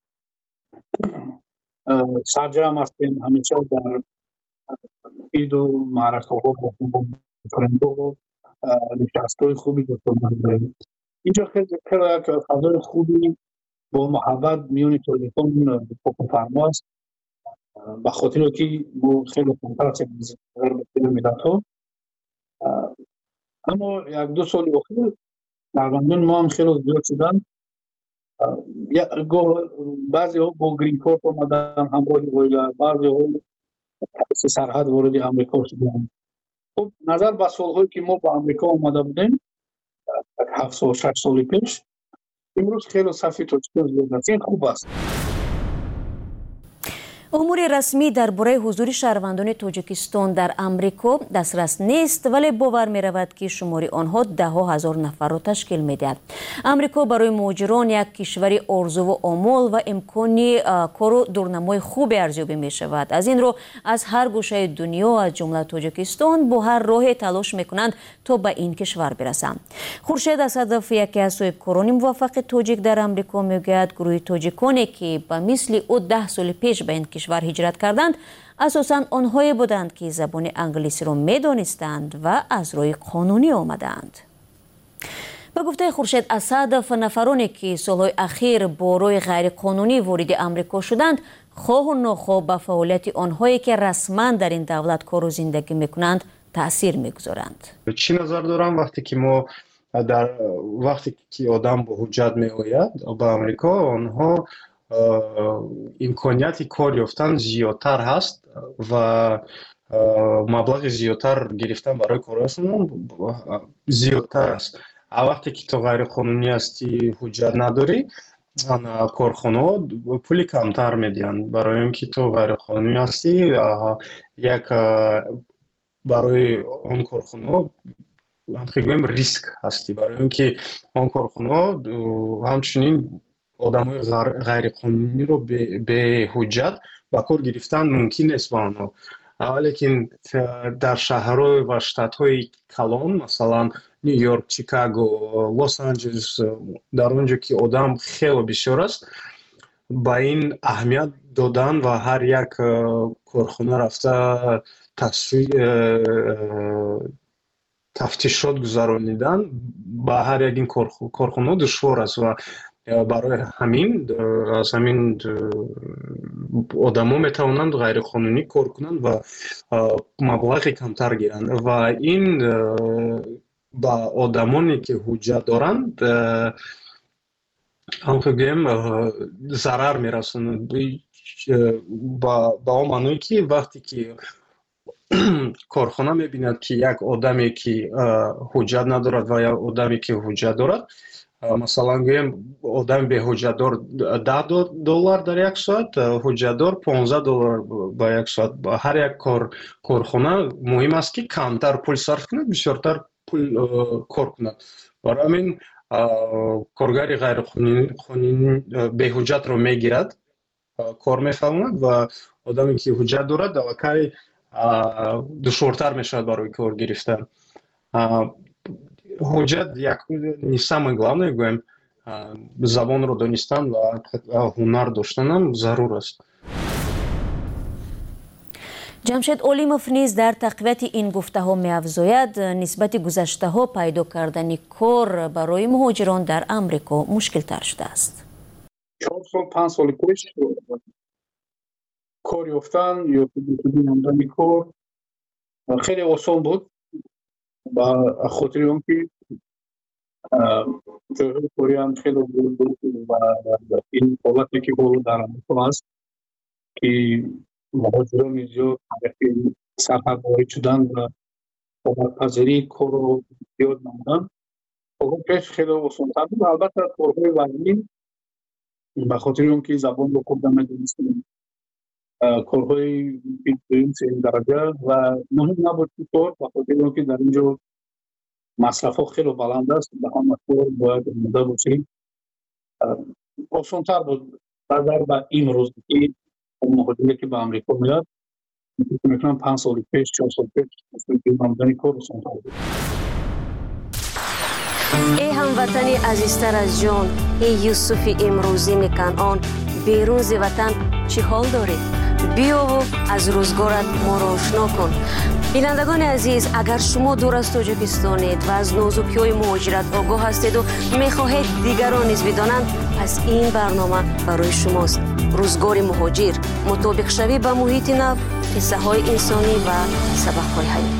сарҷам ҳастем ҳамеша дар иду маъракаҳо бо френдҳо нишастҳои хуби дошта дорем. инҷо хеле як фазои хуби бо муҳаббат миёни тоҷикон фокуфармо аст, ба хотире ки мо хеле камтар ҳастем аз бақияи миллатҳо. аммо як-ду соли охир шаҳрвандони мо ҳам хеле зиёд шуданд. баъзеҳо бо грин корт омаданд ҳамроҳи оила, баъзеҳо тариқи сарҳад вориди амрико шуданд. хуб назар ба солҳое ки мо ба амрико омада будем 7 сол 6 соли пеш, имрӯз хеле сафи тоҷикон зиёд аст. ин хуб аст. умури расмӣ дар бораи ҳузури шаҳрвандони тоҷикистон дар амрико дастрас нест, вале бовар меравад ки шумори онҳо даҳҳо ҳазор нафарро ташкил медиҳад. амрико барои муҳоҷирон як кишвари орзуву омол ва имкони кору дурнамои хубе арзёбӣ мешавад. аз ин роҳ аз ҳар гӯшаи дунё аз ҷумла тоҷикистон бо ҳар роҳе талош мекунанд то ба ин кишвар бирасанд. хуршед асадов, яке аз соҳибкорони муваффақи тоҷик дар амрико, мегӯяд гурӯҳи тоҷиконе ки ба мисли ӯ 10 соли пеш ба ин кишвар ҳиҷрат карданд, асосан онҳое буданд ки забони англисиро медонистанд ва аз роҳи қонунӣ омаданд. ба гуфтаи хуршед асадов, нафароне ки солҳои ахир бо роҳи ғайриқонунӣ вориди амрико шуданд, хоҳу нохоҳ ба фаъолияти онҳое ки расман дар ин давлат кору зиндагӣ мекунанд таъсир мегузоранд. чӣ назар дорам вақте ки одам бо ҳуҷҷат меояд ба амрико, онҳо имконияти кор ёфтан зиёдтар ҳаст ва маблағи зиёдтар гирифтан барои корашон зиёдтар аст. вақте ки то ғайриқонунӣ ҳастӣ, ҳуҷҷат надорӣ, корхонаҳо пули камтар медиҳанд. барои ин ки то ғайриқонунӣ ҳастӣ, як барои он корхонаҳо гӯем риск ҳастӣ, барои ин ки он корхонаҳо ҳамчунин одамои ғайриқонуниро беҳуҷҷат ба кор гирифтан мумкин нест ба онҳо. лекин дар шаҳрҳо ва штатҳои калон, масалан Нью-Йорк, Чикаго, Лос-Анҷелес, дар он ҷо ки одам хеле бисёр аст, ба ин аҳамият додан ва ҳар як корхона рафта тафтишот гузаронидан ба ҳар як ин корхонаҳо душвор аст ва барои ҳамин одамо метавонанд ғайриқонунӣ кор кунанд ва маблағи камтар гиранд ва ин ба одамоне ки ҳуҷҷат доранд ҳамгӯем зарар мерасонад. ба он маъное ки вақте ки корхона мебинад ки як одаме ки ҳуҷҷат надорад ва як одаме ки ҳуҷҷат дорад, масалан гӯем одами беҳуҷҷатдор $10 дар як соат, ҳуҷҷатдор $15 ба як соат. ҳар як корхона муҳим аст ки камтар пул сарф кунад, бисёртар пул кор кунад. барои ҳамин коргари ғайриқонунӣ беҳуҷҷатро мегирад, кор мефаҳмад ва одаме ки ҳуҷҷат дорад давакай душвортар мешавад барои кор гирифтан. ҳуҷҷат не самое главное, гӯем забонро донистан ва ҳунар доштанам зарур аст. ҷамшед Олимов низ дар тақвияти ин гуфтаҳо меафзояд нисбати гузаштаҳо пайдо кардани кор барои муҳоҷирон дар Амрико мушкилтар шудааст. 4 сол 5 соли пеш кор ёфтан ё намудани кор хеле осон буд ба хотири он ки ҷойҳои кориам хеле ва ин ҳолате ки ҳоло дар Амрико аст ки муҳоҷирони зиёд сарҳарворӣ шудан ва омадпазирии корро зиёд намудан пеш хеле осонтар буд. Албатта корҳои вазнӣ ба хотири он ки забонро хуб намедонистем корҳои дуюм сеюм дараҷа ва муҳим набуд ки кор ба хотири он ки дар ин ҷо масрафҳо хеле баланд аст ба ҳама кор бояд омода бошем. Осонтар буд назар ба имрӯз ки муҳоҷире ки ба Амрико меояд мекунам 5 соли пеш 4 соли пеш намудани кор осонтар буд. ای هموطنی عزیزتر از جان، ای یوسف امروزین کنعان، بیرون ز وطن چی حال دارید؟ بیا و از روزگارت ما را آشنا کن. بینندگان عزیز، اگر شما دور از تاجیکستانید و از نازکی‌های مهاجرت آگاه هستید و می‌خواهید دیگران نیز بدانند، پس این برنامه برای شماست. روزگار مهاجر، مطابق شوی با محیط نو، قصه‌های انسانی و سبق‌های حیاتی.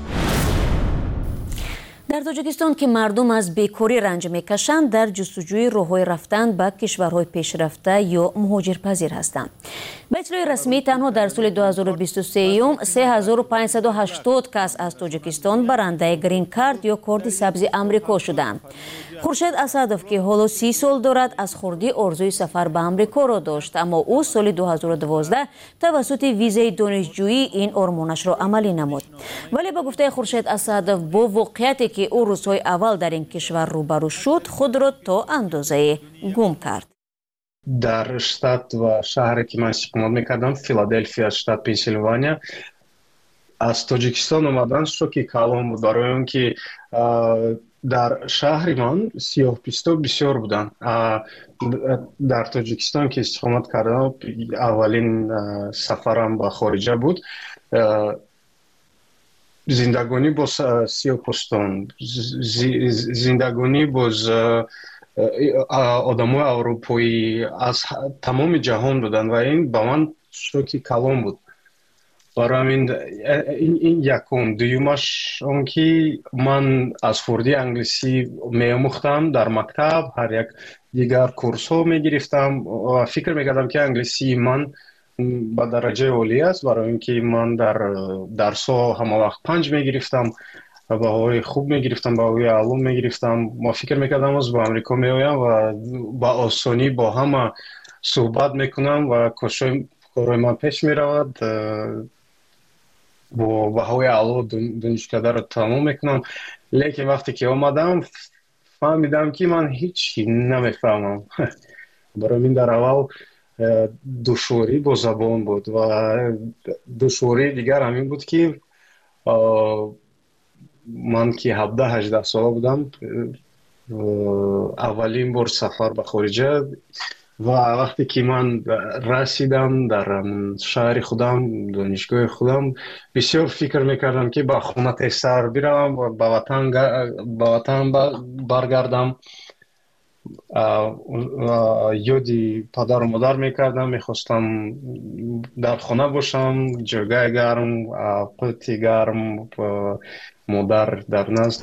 در تاجیکستان که مردم از بیکاری رنج میکشند در جستجوی راه‌های رفتن به کشورهای پیشرفته یا مهاجرپذیر هستند. به اطلاع رسمی تنها در سال 2023 3580 کس از تاجیکستان برنده گرین کارت یا کارت سبز آمریکا شدند. خورشید اسدов که حالا 30 سال دارد از خردی آرزوی سفر به آمریکا را داشت، اما او سال 2012 توسط ویزای دانشجویی این آرمانش را عملی نمود. ولی به گفته خورشید اسدов با واقعیتی که او روزهای اول در این کشور روبرو شد خود را تا اندازه گم کرد. در штат و شهری که من استقامت میکردم فیلادلفیا штат پنسیلوانیا از تاجیکستان اومدن شوکی کلان بود برای اون که در شهر من سیاه‌پوستا بسیار بودن. در تاجیکستان که استقامت کردم اولین سفرم به خارجه بود. زندگانی با سیاه‌پوستان، زندگانی با آدمای اروپایی از تمام جهان بودن و این با من شوکی کلان بود. برای این یکم. دویمش اون که من از خردی انگلیسی می‌آموختم در مکتب، هر یک دیگر کورس ها می‌گرفتم و فکر می‌کردم که انگلیسی من با درجه عالی است، برای اینکه من در درس‌ها همه وقت 5 می‌گرفتم و بهایی خوب می‌گرفتم، بهایی اعلی می‌گرفتم. ما فکر می‌کردم از با آمریکا می‌آیم و با آسانی با همه صحبت می‌کنم و کارهای من پیش می‌رود. با بهای اعلی دانشکده رو تمام میکنم. لیکن وقتی که آمدم فهمیدم که من هیچی نمیفهمم. برای من در اول دشواری با زبان بود و دشواری دیگر همین بود که من که 17-18 ساله بودم اولین بار سفر به خارجه و وقتی که من رسیدم در شهر خودم، دانشگاه خودم، بسیار فکر میکردم که با خونه سر بیرم و به وطن برگردم. یادی پدر و مادر میکردم، میخواستم در خانه باشم، جایگاه گرم، قوتی گرم، مادر در نزد.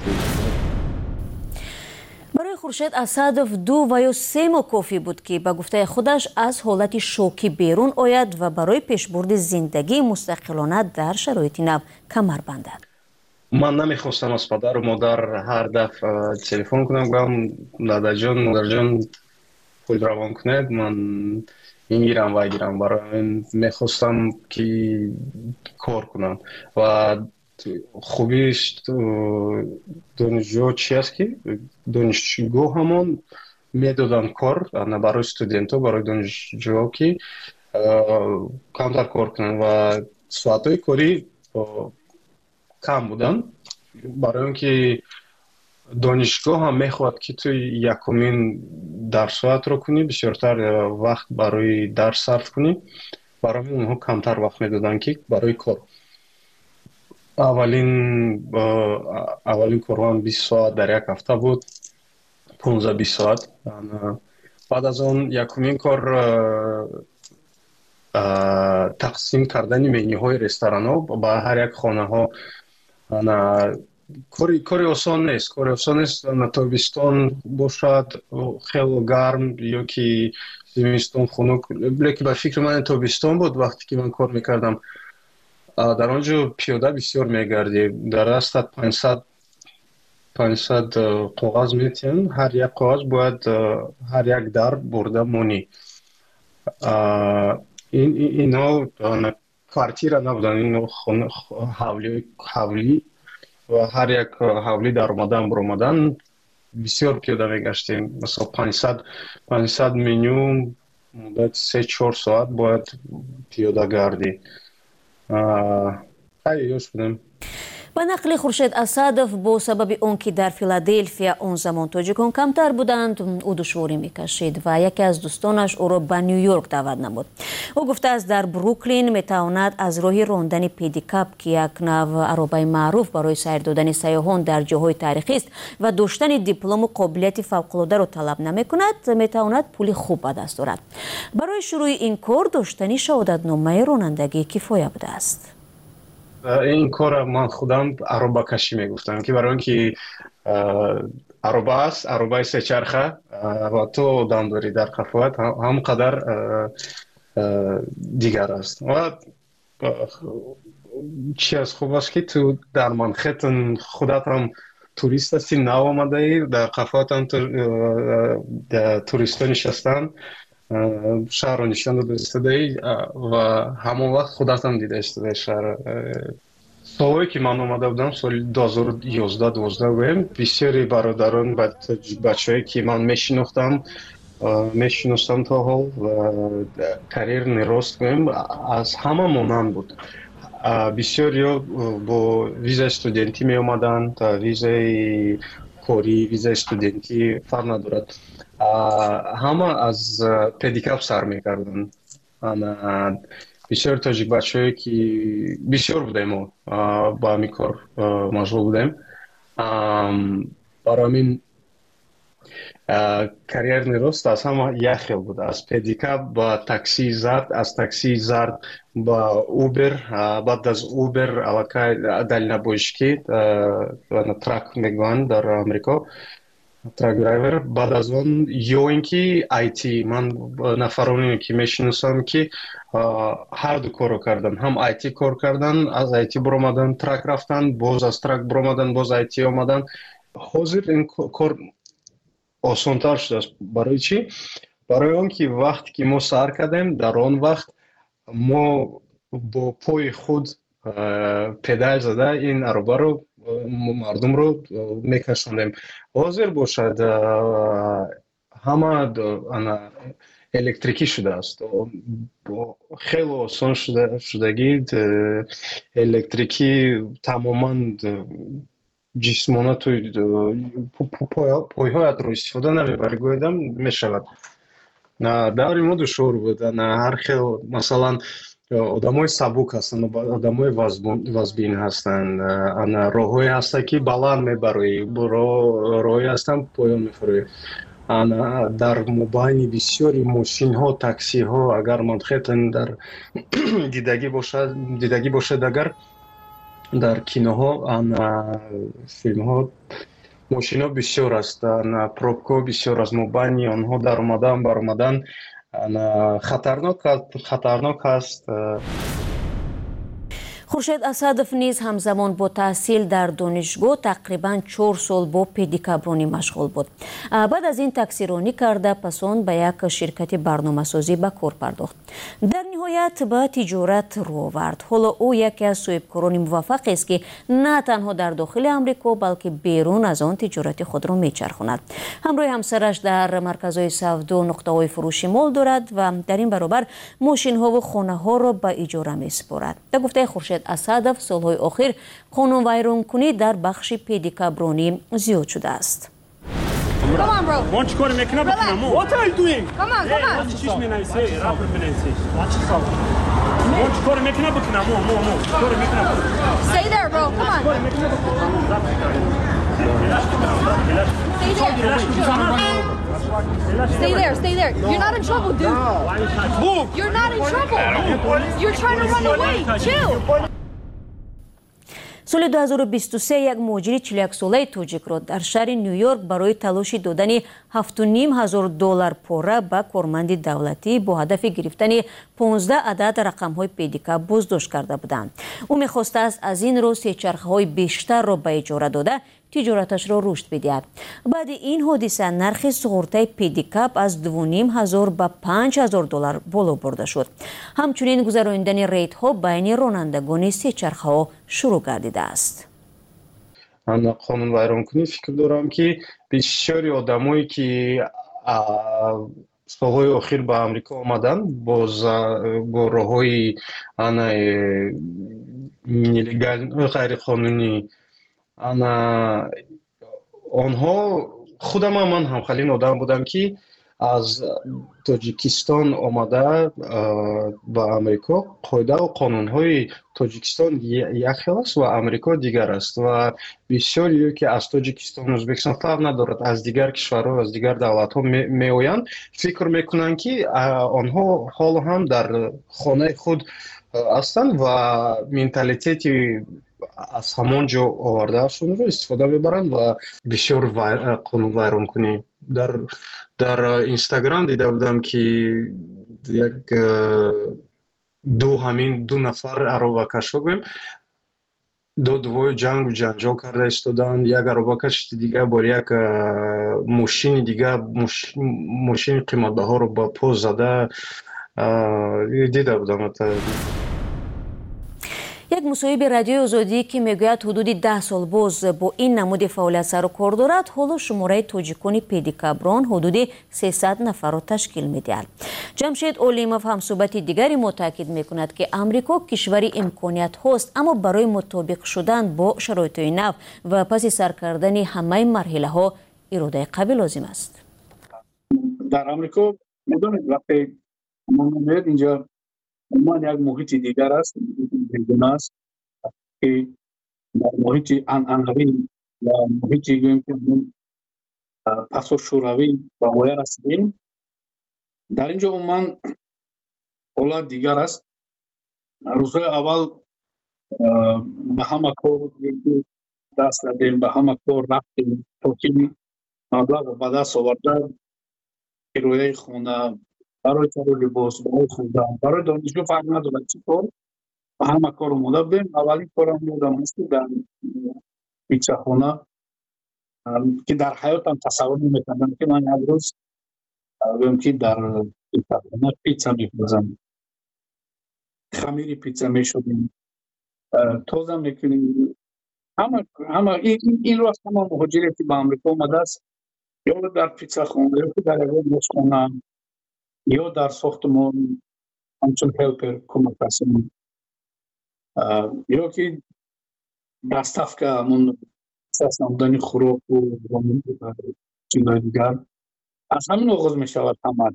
برای خورشید اسدов 2 و یا 3 ماه کافی بود که به گفته خودش از حالت شوکی بیرون آید و برای پیشبرد زندگی مستقلانه در شرایط نو کمر بندد. من نمیخواستم از پدر و مادر هر دفعه تلفن کنم گفتم دادا جان، مادر جان خود روان کنید، من اینگیرم و اگیرم. برای من میخواستم که کار کنم و خوبیش دانشجو چی است که دانشجو همون میدادن کار برای استودنت ها، برای دانشجو که کمتر کار کنن و ساعت های کاری کم بودن. برای اینکه دانشگاه هم میخواد که تو یکمین درس رو کنی، بسیارتر وقت برای درس صرف کنی برای اونها کمتر وقت میدادن که برای کار. اولین کارم 20 ساعت در یک هفته بود، 15-20 ساعت. بعد از اون یکمین کار تقسیم کردن منیوهای رستوران ها با هر یک خانه ها. کاری آسان نیست. تابستان باشد خیلی گرم یا که زمستان خنک. لیکن به فکر من تابستان بود وقتی که من کار میکردم. در آنجا پیاده بسیار میگردی. در دستت 500 کاغذ میتین. هر یک کاغذ باید هر یک در برده مونی. اینا کارتیره نبودن، اینا حولی و هر یک حولی در آمدن برآمدن بسیار پیاده میگشتیم. مثلا 500 منیو مدت 3-4 ساعت باید پیاده گردی. خیلی یوش بودم. به نقل خورشید اسدов با سبب اون که در فیلادلفیا اون زمان تاجیکان کمتر بودند او دشواری میکشید و یکی از دوستانش او را به نیویورک دعوت نمود. او گفته است در بروکلین میتواند از راه راندن پدیکاپ که یک نوع عربه معروف برای سیر دادن سیاحان در جاهای تاریخی است و داشتن دیپلم و قابلیت فوق‌العاده را طلب نمیکند، میتواند پول خوب به دست آورد. برای شروع این کار داشتن شهادتنامه رانندگی کفایه بوده است. این کار من خودم عربه کشی میگفتم که برای اینکه عربه است، عربه سه چرخه و تو دم داری در قفوت هم قدر دیگر است. و چی از خوب است که تو در منخیتن خودت هم توریست هستی، نو آمده ای در قفوت هم توریست ها نشستن، شهر رو نشان داده استده و همون وقت خودت هم دیده استده شهر. سالهایی که من آمده بودم سال 2011-2012 بودم، بسیاری برادران بچه هایی که من میشناختم تا حال و کریر نراست بودم از همه مانند بود. بسیاری با ویزای استودنتی می آمدن تا ویزای کاری، ویزای استودنتی فرق ندارد. همه از پدیکاپ سر میکردن. بسیار تاجیک بچه هایی که بسیار بودیم با همین کار مشغول بودیم. برای همین کریر نراست از همه یک خیل بود. از پدیکاپ با تاکسی زرد، از تاکسی زرد با اوبر، بعد از اوبر علاقه دلنبوشکی ترک میگوان در امریکا، ترک درایور. بعد از اون یا اینکه آیتی، من نفرانی که میشناسم که هر دو کارو کردن، هم آیتی کار کردن، از آیتی برآمدن ترک رفتن، باز از ترک برآمدن باز آیتی آمدن. حاضر این کار آسان‌تر شده است. برای چی؟ برای اون که وقتی که ما سر کردیم در آن وقت ما با پای خود پدال زده این عربه رو مردم رو میکشوندیم. حاضر باشد همه الکتریکی شده است، خیلی آسان شدگی الکتریکی تماما جسمانه توی پایهایت رو استفاده نمیبری گویدم میشود. در ما دشوار بود. هر خیلی مثلا آدمای سبک هستن و آدمای وزبین هستن. راههایی هستن که بلند میبری، راههایی هستن پایان میفروی. در مبین بسیاری ماشین ها، تاکسی ها اگر منطقه در دیدگی باشد، اگر در کینوها فیلم ها ماشین ها بسیار است، پروبکو بسیار از مبین آنها در آمدن برآمدن خطرناک است. خورشید اسدов نیز همزمان با تحصیل در دانشگاه تقریباً 4 سال با پدیکابرانی مشغول بود. بعد از این تاکسیرانی کرده پس آن به یک شرکت برنامه‌سازی به کار پرداخت. در نهایت به تجارت رو آورد. حالا او یکی از صاحبکاران موفق است که نه تنها در داخل آمریکا بلکه بیرون از آن تجارت خود را میچرخاند. همراه همسرش در مرکزهای سودا نقطه‌های فروشی مال دارد و در این برابر ماشین‌ها و خانه‌ها را به اجاره می‌سپارد. به گفته خورشید اسدов سالهای اخیر قانون ویرانکنی در بخش پدیکابرانی زیاد شده است. Come on, bro. ما چیکار میکنم بکنم؟ What are you doing? Come on, come on. چیش مینایسه؟ رابر مینایسه. ما چیکار میکنم بکنم؟ چیکار میکنم؟ Stay there, bro. Come on. Stay there. You're not in trouble, dude. Move. You're not in trouble. You're trying to run away. Chill. соли 2023 як муҳоҷири 41 солаи тоҷикро дар шаҳри Нью-Йорк барои талоши додани $7,500 пора ба корманди давлатӣ бо ҳадафи гирифтани 15 адад рақамҳои педика боздошт карда буданд. ӯ мехостааст аз ин роҳ сечархаҳои бештарро ба иҷора дода тиҷораташро рушд бидиҳад. баъди ин ҳодиса нархи суғуртаи педикап аз $2,500 ба $5,000 боло бурда шуд. ҳамчунин гузарониндани рейдҳо байни ронандагони сечархаҳо шурӯъ гардидааст. қонунвайронкунӣ фикр дорам ки бисёри одамое ки солҳои охир ба амрико омаданд бо роҳҳои нелегал ғайриқонунӣ онҳо худам ман ҳамхалин одам будам ки аз тоҷикистон омада ба амрико қоидаву қонунҳои тоҷикистон як хел аст ва амрико дигар аст ва бисёриё ки аз тоҷикистон ӯзбекистон фарқ надорад аз дигар кишварҳо аз дигар давлатҳо меоянд фикр мекунанд ки онҳо ҳоло ҳам дар хонаи худ ҳастанд ва менталитети аз ҳамон ҷо овардаашонро истифода мебаранд ва бисёр қонунвайронкунӣ дар инстаграм дида будам ки як ду нафар аробакашҳо гӯем додувои ҷангу ҷанҷол карда истоданд. Як аробакаши дигар бо як мошини дигар мошини қиматбаҳоро ба по зада дида будам. як мусоҳиби радиои озодӣ ки мегӯяд ҳудуди 10 сол боз бо ин намуди фаъолият сару кор дорад, ҳоло шумораи тоҷикони педикаброн ҳудуди 300 нафарро ташкил медиҳад. ҷамшед олимов ҳамсӯҳбати дигари мо таъкид мекунад ки амрико кишвари имкониятҳост, аммо барои мутобиқ шудан бо шароитҳои нав ва паси сар кардани ҳамаи марҳилаҳо иродаи қавӣ лозим аст. дар амрико медонед вақте мо меояд инҷа умуман як муҳити дигар аст, бегуна аст ки дар муҳити анъанавӣ ва муҳити гӯем ки пасошӯравӣ ба воя расидем. дар ин ҷо умуман ҳолат дигар аст. рӯзҳои аввал ба ҳама кор даст дадем, ба ҳама кор рафтем то ки маблағ ба даст оварда кирояи хона, барои кари либос, барои хӯрдан, барои донишгоҳ фарқ надорад чӣ кор ба ҳама кор омода будем. аввалин корам ёдам аст ки дар питсахона ки дар ҳаётам тасаввур наметавонам ки ман як рӯз гӯем ки дар питсахона питса мехӯрзам. хамири питса мешудем, тоза мекунем. ҳама инро аст ҳама муҳоҷире ки ба амрико омадааст ё дар питсахона ё ки дар ягон ошхона ё дар сохтмон ҳамчун ҳелпер кӯмакрасон ё ки даставка ҳамон намудани хӯроку чизои дигар. аз ҳамин оғоз мешавад ҳама.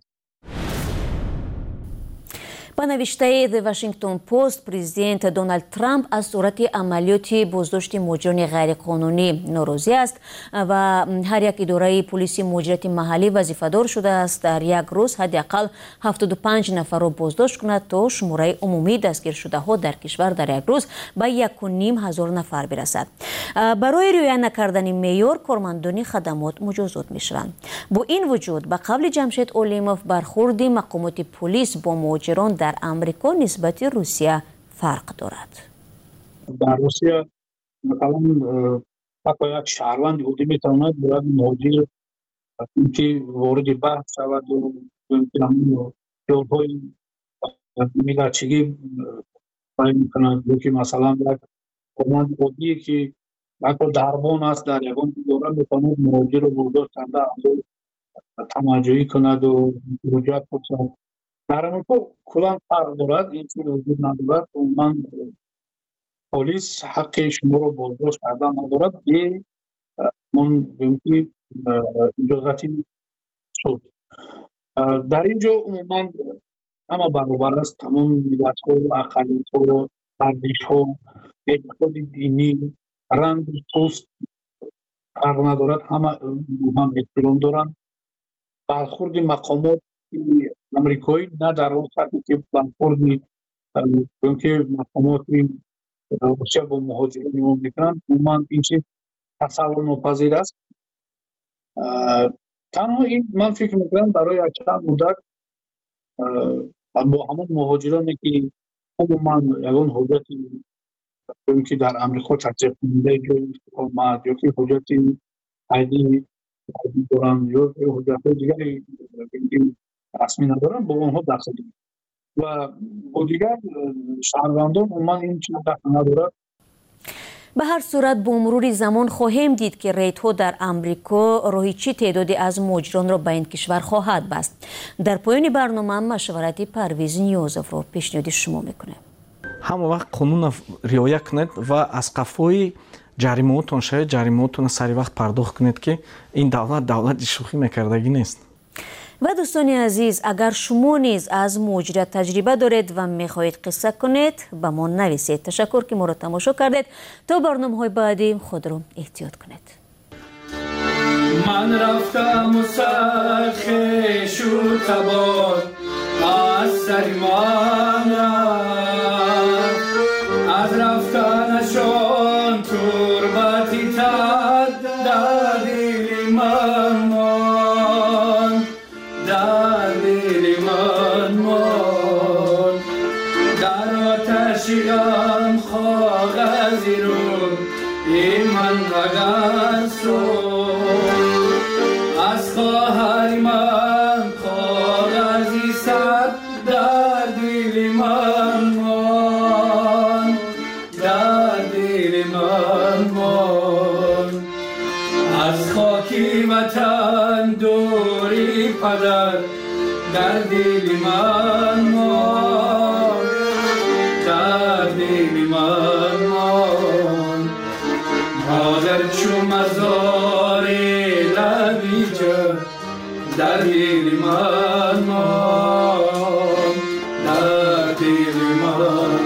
ба навиштаи The Washington Post, президент Дональд Трамп аз сурати амалиёти боздошти муҳоҷирони ғайриқонунӣ норозӣ аст ва ҳар як идораи полиси муҳоҷирати маҳаллӣ вазифадор шудааст дар як рӯз ҳадди ақал 75 нафарро боздошт кунад то шумораи умумии дастгиршудаҳо дар кишвар дар як рӯз ба 1500 нафар бирасад. барои риоя накардани меъёр кормандони хадамот муҷозот мешаванд. бо ин вуҷуд ба қавли Ҷамшед Олимов бархурди мақомоти полис бо муҳоҷирон дар амрико нисбати Русия фарқ дорад. дар Русия масалан ҳатто як шаҳрванди ҳудӣ метавонад бояд муҳоҷир ки вориди баҳс шаваду ёлҳои миллатчигӣ байон мекунад ё ки масалан як команди оддие ки ҳатто дарбон аст дар ягон идора метавонад муҳоҷирро боздошт карда тамаҷҷӯҳӣ кунаду муроҷиат кунад. дар амрико куллан фарқ дорад, ин чиз вуҷуд надорад. умуман полис ҳаққи шуморо боздошт кардан надорад. мон гӯем ки اجازتی شد. در اینجا عموما همه برابر است، تمام ملت ها، اقلیت ها، ارزش ها، اعتقاد دینی، رنگ، پوست فرق ندارد، همه هم احترام دارند. برخورد مقامات امریکایی نه در اون سطحی که برخورد که مقامات روسیه با مهاجرین میکنند، عموما این چیز تصور ناپذیر است. تنها این من فکر میکنم برای چند مدت با همون مهاجرانی که عموما یگان حجتی که در امریکا تحصیل کننده جای اقامت یا که حجتی عیدی دارن یا حجت دیگری رسمی ندارن با اونها دخل دارن و با دیگر شهروندان عموما این چیز دخل ندارد. به هر صورت با مرور زمان خواهیم دید که ریت‌ها در امریکا راهی چی تعدادی از مهاجران را به این کشور خواهد بست. در پایان برنامه مشورتی پرویز نیازов را پیشنهاد شما میکنه. همه وقت قانون رعایت کنید و از قفای جریمه‌تون شاید جریمه‌تون سری وقت پرداخت کنید که این دولت شوخی میکردگی نیست. و دوستان عزیز، اگر شما نیز از مهاجرت تجربه دارید و میخواهید قصه کنید به ما نویسید. تشکر که ما را تماشا کردید. تا برنامه‌های بعدی خود را احتیاط کنید. من رفتم و سرخ شد تبار از سر من از رفتنشان تربتی تد در دل من در دل من در آتشی غم کاغذی رو این من قدر از خواهر من کاغذی صد در دل من در دل من از خاکی وطن دوری پدر در دل من در دل من مادر چو مزار لبیجا در دل من در دل من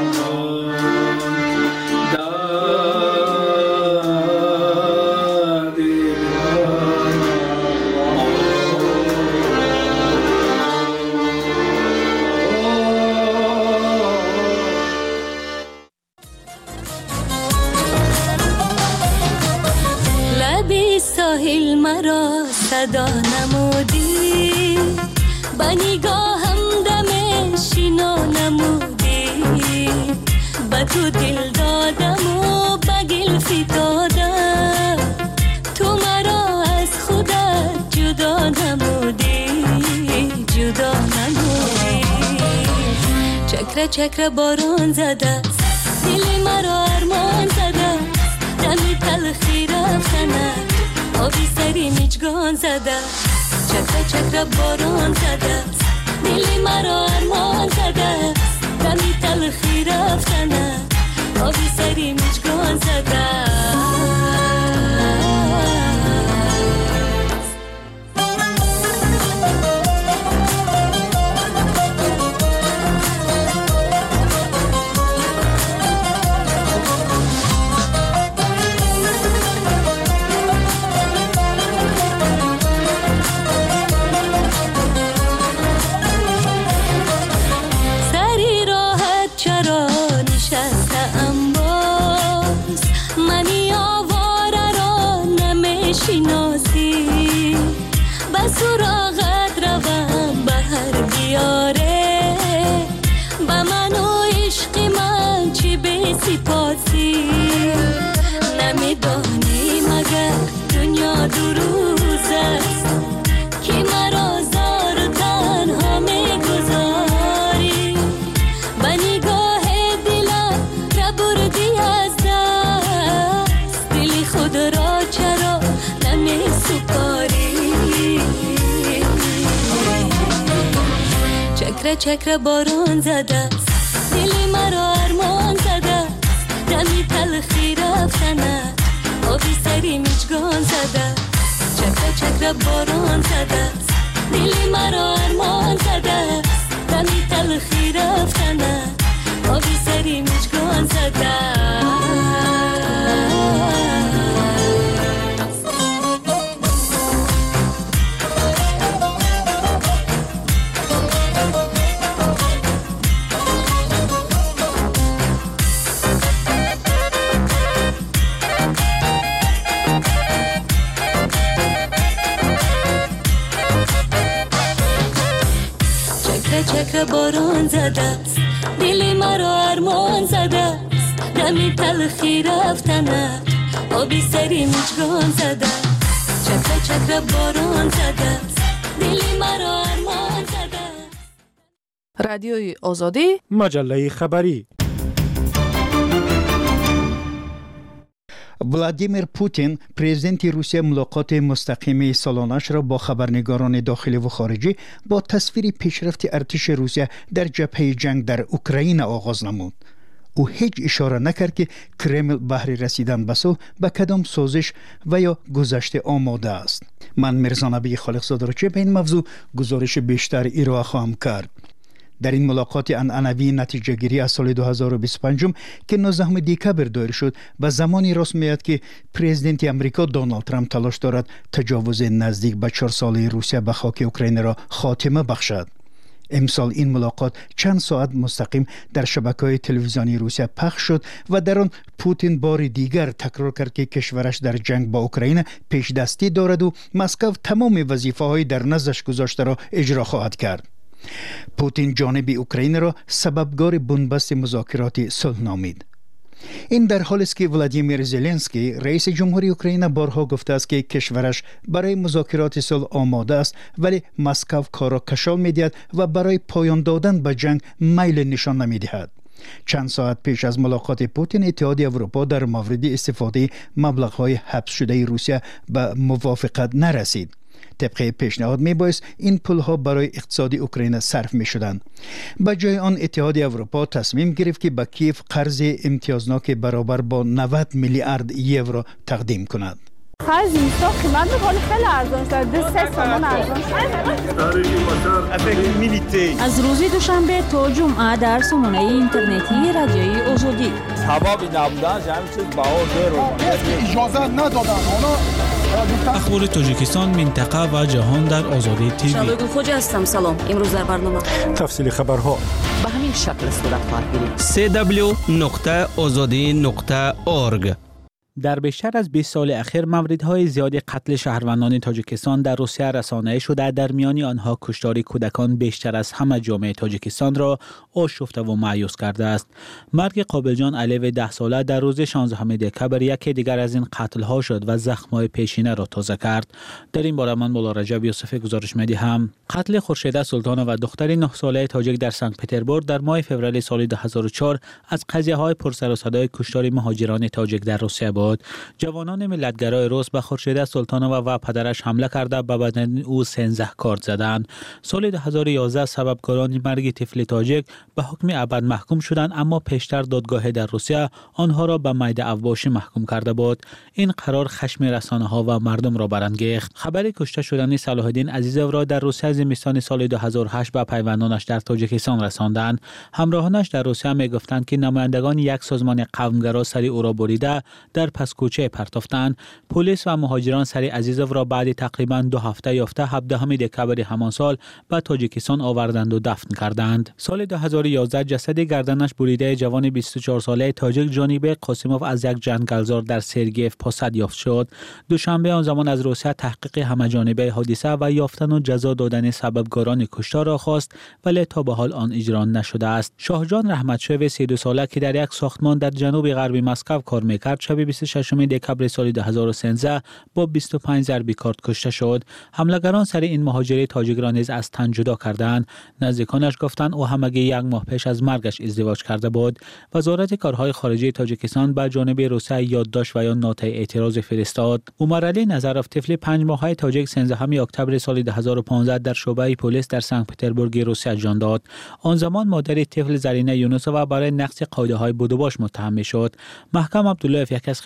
ساحل مرا صدا نمودی با نگاهم دم شینا نمودی با تو دل دادم و با گل فتادم تو مرا از خودت جدا نمودی جدا نمودی چکره چکره باران زده دل مرا ارمان زده دمی تلخی رفتنه آبی سری میچگان زده چکره چکره باران زده دل مرا ارمان زده دمی تلخی رفتنه آبی سری میچگان زده شناسی بسراغت روم بهر بیاره با من و عشق من چی به سپاسی نمیدانی مگر دنیا دو روز است که مرا زار و تنها میگذاری با نگاه دلم را بردی از دست دل خود را چرا نمی سپاری چکره چکره باران زده دل مرا ارمان زده دمی تلخی رفتنه آبی سری میچگان زده چکر چکر باران زده است دل مرا ارمان زده است دمی تلخی رفتنه آبی سری مشکان زده است چکر باران زده است دل مرا ارمان زده است دمی تلخی رفتنه آبی سری مشکان زده است چکر چکر باران زده است دل مرا ارمان زده است. رادیوی آزادی مجله خبری. ولادیمیر پوتین پرزیدنت روسیه ملاقات مستقیم سالانش را با خبرنگاران داخلی و خارجی با تصویر پیشرفت ارتش روسیه در جبهه جنگ در اوکراین آغاز نمود. او هیچ اشاره نکرد که کرمل بهر رسیدن به صلح به کدام سازش و یا گذشته آماده است. من میرزا نبی خالقزاده را به این موضوع گزارش بیشتر ارائه خواهم کرد. در این ملاقات عنعنوی نتیجه گیری از سال 2025 که 19 دکبر دایر شد و زمانی راست میاد که پرزیدنت امریکا دونالد ترامپ تلاش دارد تجاوز نزدیک به 4 ساله روسیه به خاک اوکراین را خاتمه بخشد. امسال این ملاقات چند ساعت مستقیم در شبکه‌های تلویزیونی روسیه پخش شد و در آن پوتین بار دیگر تکرار کرد که کشورش در جنگ با اوکراین پیش دستی دارد و مسکو تمام وظیفه‌های در نزدش گذاشته را اجرا خواهد کرد. پوتین جانب اوکراین را سببگار بنبست مذاکرات صلح نامید. این در حالی است که ولادیمیر زلنسکی رئیس جمهوری اوکراین بارها گفته است که کشورش برای مذاکرات صلح آماده است ولی مسکو کار را کشال می‌دهد و برای پایان دادن به جنگ میل نشان نمی‌دهد. چند ساعت پیش از ملاقات پوتین اتحادیه اروپا در مورد استفاده مبلغ‌های حبس شده روسیه به موافقت نرسید. طبق پیشنهاد میبایست این پولها برای اقتصاد اوکراین صرف میشدند. به جای آن اتحادیه اروپا تصمیم گرفت که به کیف قرض امتیازناک برابر با 90 میلیارد یورو تقدیم کند. خرج اینستا قیمت میکنه خیلی ارزان شد 2-3 تومان ارزان شد. از روز دوشنبه تا جمعه در سامانه اینترنتی رادیوی آزادی ثوابی نبودن همین چیز بها زیر اجازه ندادن اخبار تاجیکستان منطقه و جهان در آزادی تیوی. شادو خوجا هستم. سلام. امروز در برنامه تفصیل خبرها به همین شکل صورت خواهد گرفت. www.azadi.org. در بیشتر از 20 سال اخیر موردهای زیادی قتل شهروندان تاجیکستان در روسیه رسانه‌ای شده، در میان آنها کشتار کودکان بیشتر از همه جامعه تاجیکستان را آشفته و مایوس کرده است. مرگ قابلجان علیو 10 ساله در روز 16 دکبر یکی دیگر از این قتل‌ها شد و زخم‌های پیشینه را تازه کرد. در این باره من مولا رجب یوسفی گزارش می‌دهم. قتل خورشیده سلطانه و دختر 9 ساله تاجیک در سنت پترزبورگ در ماه فوریه سال 2004 از قضیه‌های پرسر و صدای کشتار مهاجران تاجیک در روسیه بود. جوانان ملتگرای روس به خورشیده سلطانووا و پدرش حمله کرده به بدن او سنزه کارد زدند. سال 2011 سببکاران مرگ طفل تاجیک به حکم ابد محکوم شدند، اما پیشتر دادگاه در روسیه آنها را به میده اوباشی محکوم کرده بود. این قرار خشم رسانه‌ها و مردم را برانگیخت. خبر کشته شدن صلاح الدین عزیزوف را در روسیه زمستان سال 2008 به پیوندانش در تاجیکستان رساندند. همراهانش در روسیه میگفتند که نمایندگان یک سازمان قومگرا سری او را بریده در پس کوچه پرتافتند. پلیس و مهاجران سری عزیزوف را بعد تقریباً 2 هفته یافته 17 دکبر همان سال به تاجیکستان آوردند و دفن کردند. سال 2011 جسد گردنش بریده جوان 24 ساله تاجیک جانیبه قاسیموف از یک جنگلزار در سرگیف پاسد یافت شد. دوشنبه آن زمان از روسیه تحقیق همه‌جانبه حادثه و یافتن و جزا دادن سببکاران کشتار را خواست، ولی تا به حال آن اجرا نشده است. شاهجان رحمتشوی 32 ساله که در یک ساختمان در جنوب غربی مسکو کار میکرد، شب 26 دکبر سال 2013 با 25 ضربه کارد کشته شد. حملگران سر این مهاجر تاجیک را نیز از تن جدا کردند. نزدیکانش گفتند او همگی 1 ماه پیش از مرگش ازدواج کرده بود. وزارت کارهای خارجه تاجیکستان به جانب روسیه یادداشت و یا نوت اعتراض فرستاد. عمرعلی نظروف طفل 5 ماهه تاجیک 13 اکتبر سال 2015 در شعبه پلیس در سنت پترزبورگ روسیه جان داد. آن زمان مادر طفل زرینه یونوسووا برای نقض قاعده‌های بود و باش متهم شد. محکم عبدالله یکی از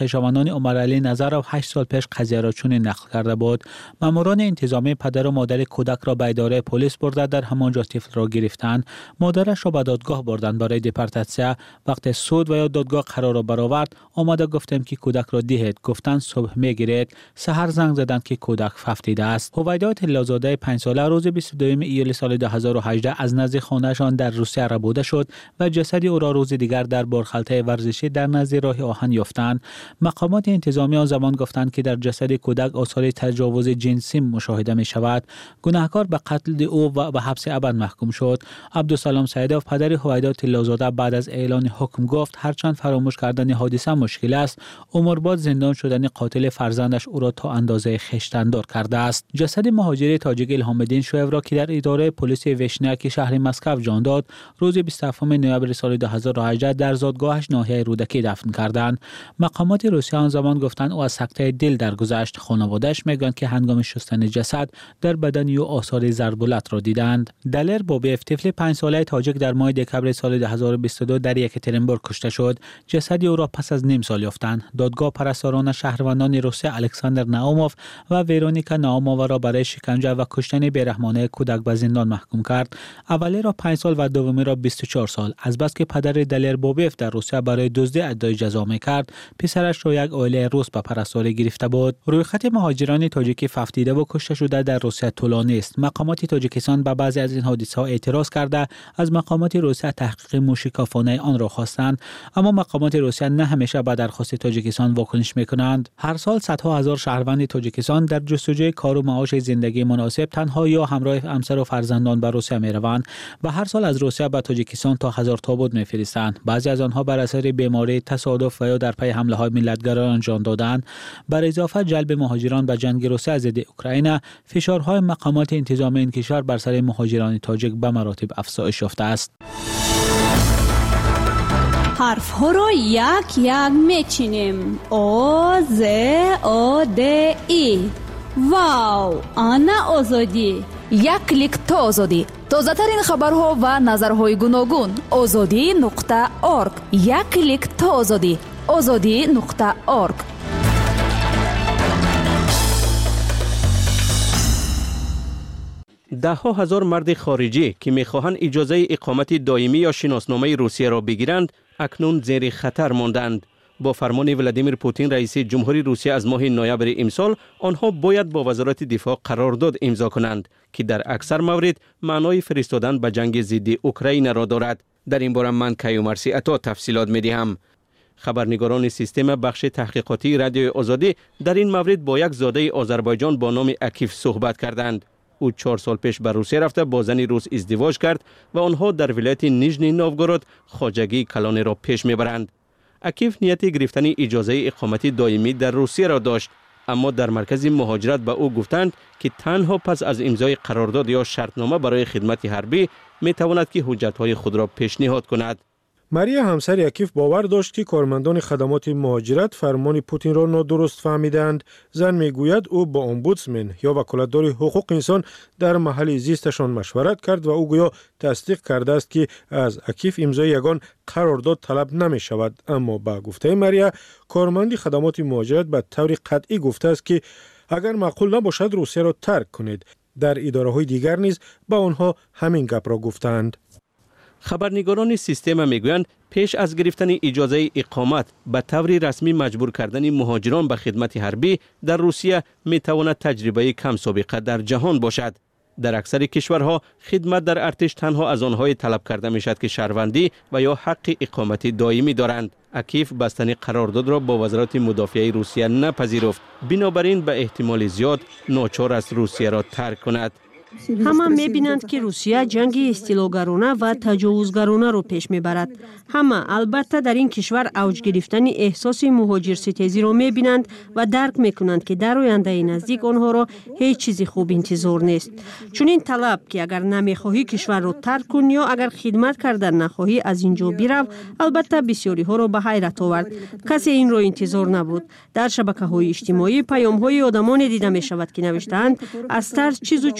پشاوران عمرعلی نظرов 8 سال پیش قضیه را چنین نقل کرده بود. ماموران انتظامی پدر و مادر کودک را به اداره پلیس برده در همانجا طفل را گرفتند. مادرش را به دادگاه بردند برای دپورتاسیون. وقتی سود و یا دادگاه قرار را برآورد آمده گفتم که کودک را دهید. گفتند صبح میگیرید. سحر زنگ زدند که کودک ففتیده است. هویدا طلازاده 5 ساله روز 22 ایول سال 2018 از نزد خانه‌شان در روسیه ربوده شد و جسد او را روز دیگر در بارخلطه ورزشی در نزد راه آهن یافتند. مقامات انتظامی آن زمان گفتند که در جسد کودک آثار تجاوز جنسی مشاهده می شود. گناهکار به قتل او و به حبس ابد محکوم شد. عبدالسلام سیدов پدر هویدا طلازاده بعد از اعلان حکم گفت هرچند فراموش کردن حادثه مشکل است، عمرباد زندان شدن قاتل فرزندش او را تا اندازه خشتندار کرده است. جسد مهاجر تاجیک الهام‌الدین شویو را که در اداره پلیس وشنیاک شهر مسکو جان داد روز 27 نوامبر سال 2018 در زادگاهش ناحیه رودکی دفن کردند. مقامات روسیه آن زمان گفتند او از سکته دل درگذشت. خانواده‌اش میگویند که هنگام شستن جسد در بدن او آثار ضربالت را دیدند. دلر بوبیف طفل 5 ساله تاجیک در ماه دکبر سال 2022 در یکاترینبورگ کشته شد. جسد او را پس از نیم سال یافتند. دادگاه پرستاران شهروندان روسیه الکساندر ناوموف و ورونیکا ناومووا را برای شکنجه و کشتن بیرحمانه کودک به زندان محکوم کرد. اولی را 5 سال و دومی را 24 سال. از بس که پدر دلر بوبیف در روسیه برای دزدی ادعای جزا می‌کرد، پسرش را یک عائله روس به پرستاری گرفته بود. رویخط مهاجران تاجیکی ففتیده و کشته شده در روسیه طولانی است. مقامات تاجیکستان به بعضی از این حادثه‌ها اعتراض کرده از مقامات روسیه تحقیق موشکافانه آن را خواستند، اما مقامات روسیه نه همیشه به درخواست تاجیکستان واکنش می‌کنند. هر سال صدها هزار شهروند تاجیکستان در جستجوی کار و معاش زندگی مناسب تنها یا همراه همسر و فرزندان به روسیه می‌روند و هر سال از روسیه به تاجیکستان تا 1000 تابوت می‌فرستند. بعضی از آنها بر اثر بیماری، تصادف و یا در پی حمله‌های ملت‌گرایان جان دادند. بر اضافه جلب مهاجران به جنگ روسیه ضد اوکراین، فشارهای مقامات انتظامی این کشور بر سر مهاجران تاجیک به مراتب افزایش یافته است. حرف ها را یک یک میچینیم. او ز او د ای. واو، آنا آزادی. یک کلیک تا آزادی. تازه ترین خبرها و نظرهای گوناگون. azadi.org. یک کلیک تا آزادی. azadi.org. ده‌ها هزار مرد خارجی که می‌خواهند اجازه اقامت دائمی یا شناسنامه روسیه را بگیرند اکنون زیر خطر ماندند. با فرمان ولادیمیر پوتین رئیس جمهوری روسیه از ماه نوامبر امسال آنها باید با وزارت دفاع قرارداد امضا کنند که در اکثر موارد معنای فرستادن به جنگ ضد اوکراین را دارد. در این باره من کیومرثی عطا تفصیلات می‌دهم. خبرنگاران سیستم بخش تحقیقاتی رادیو آزادی در این مورد با یک زاده آذربایجان با نام اکیف صحبت کردند. او 4 سال پیش به روسیه رفته با زنی روس ازدواج کرد و آنها در ولایت نیژنی نوگورود خواجگی کلان را پیش میبرند. اکیف نیت گرفتن اجازه اقامت دائمی در روسیه را داشت، اما در مرکز مهاجرت به او گفتند که تنها پس از امضای قرارداد یا شرطنامه برای خدمت حربی میتواند که حجتهای خود را پیشنهاد کند. ماریا همسر اکیف باور داشت که کارمندان خدمات مهاجرت فرمان پوتین را نادرست فهمیدند. زن میگوید او با امبودسمن یا وکالتدار حقوق انسان در محل زیستشان مشورت کرد و او گویا تصدیق کرده است که از اکیف امضای یگان قرارداد طلب نمی شود. اما با گفته ماریا کارمند خدمات مهاجرت به طور قطعی گفته است که اگر معقول نباشد روسیه را ترک کنید. در اداره‌های دیگر نیز به آنها همین گپ را گفتند. خبرنگاران سیستم میگویند پیش از گرفتن اجازه اقامت به طور رسمی مجبور کردن مهاجران به خدمت حربی در روسیه میتواند تجربه کم سابقه در جهان باشد. در اکثر کشورها خدمت در ارتش تنها از آنهای طلب کرده میشد که شهروندی و یا حق اقامت دائمی دارند. اکیف بستن قرارداد را با وزارت مدافعه روسیه نپذیرفت، بنابراین به احتمال زیاد ناچار است روسیه را ترک کند. همه می‌بینند که روسیه جنگ استیلاگرانه و تجاوزگرانه رو پیش میبرد. همه البته در این کشور اوج گرفتن احساس مهاجرستیزی رو می‌بینند و درک می‌کنند که در آینده نزدیک آنها را هیچ چیزی خوب انتظار نیست. چون این طلب که اگر نمی‌خواهی کشور رو ترک کن یا اگر خدمت کردن نخواهی از اینجا برو، البته بسیاری ها رو به حیرت آورد. کسی این رو انتظار نبود. در شبکه‌های اجتماعی پیام‌های آدمان دیده می‌شود که نوشتند از ترس چیز و چاره خود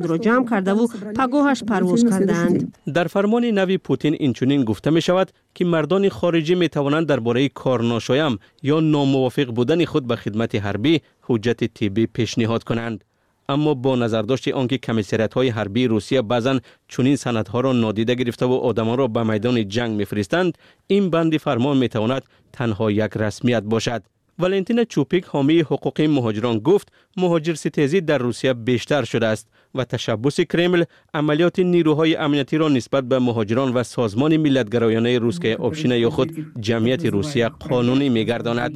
خود را جمع کرده و پگاهش پرواز کردند. در فرمان نو پوتین اینچنین گفته می شود که مردان خارجی می توانند درباره کارناشایم یا ناموافق بودن خود به خدمت حربی حجت طبی پیشنهاد کنند. اما با نظرداشت آنکه کمیسریات‌های حربی روسیه بعضاً چنین سندها را نادیده گرفته و آدمان را به میدان جنگ می‌فرستند، این بند فرمان می‌تواند تنها یک رسمیت باشد. والنتینا چوپیک حامی حقوق مهاجران گفت مهاجرستیزی در روسیه بیشتر شده است و تشبث کرمل عملیات نیروهای امنیتی را نسبت به مهاجران و سازمان ملت‌گرایانه روسیه آبشینه یا خود جمعیت روسیه قانونی می‌گرداند.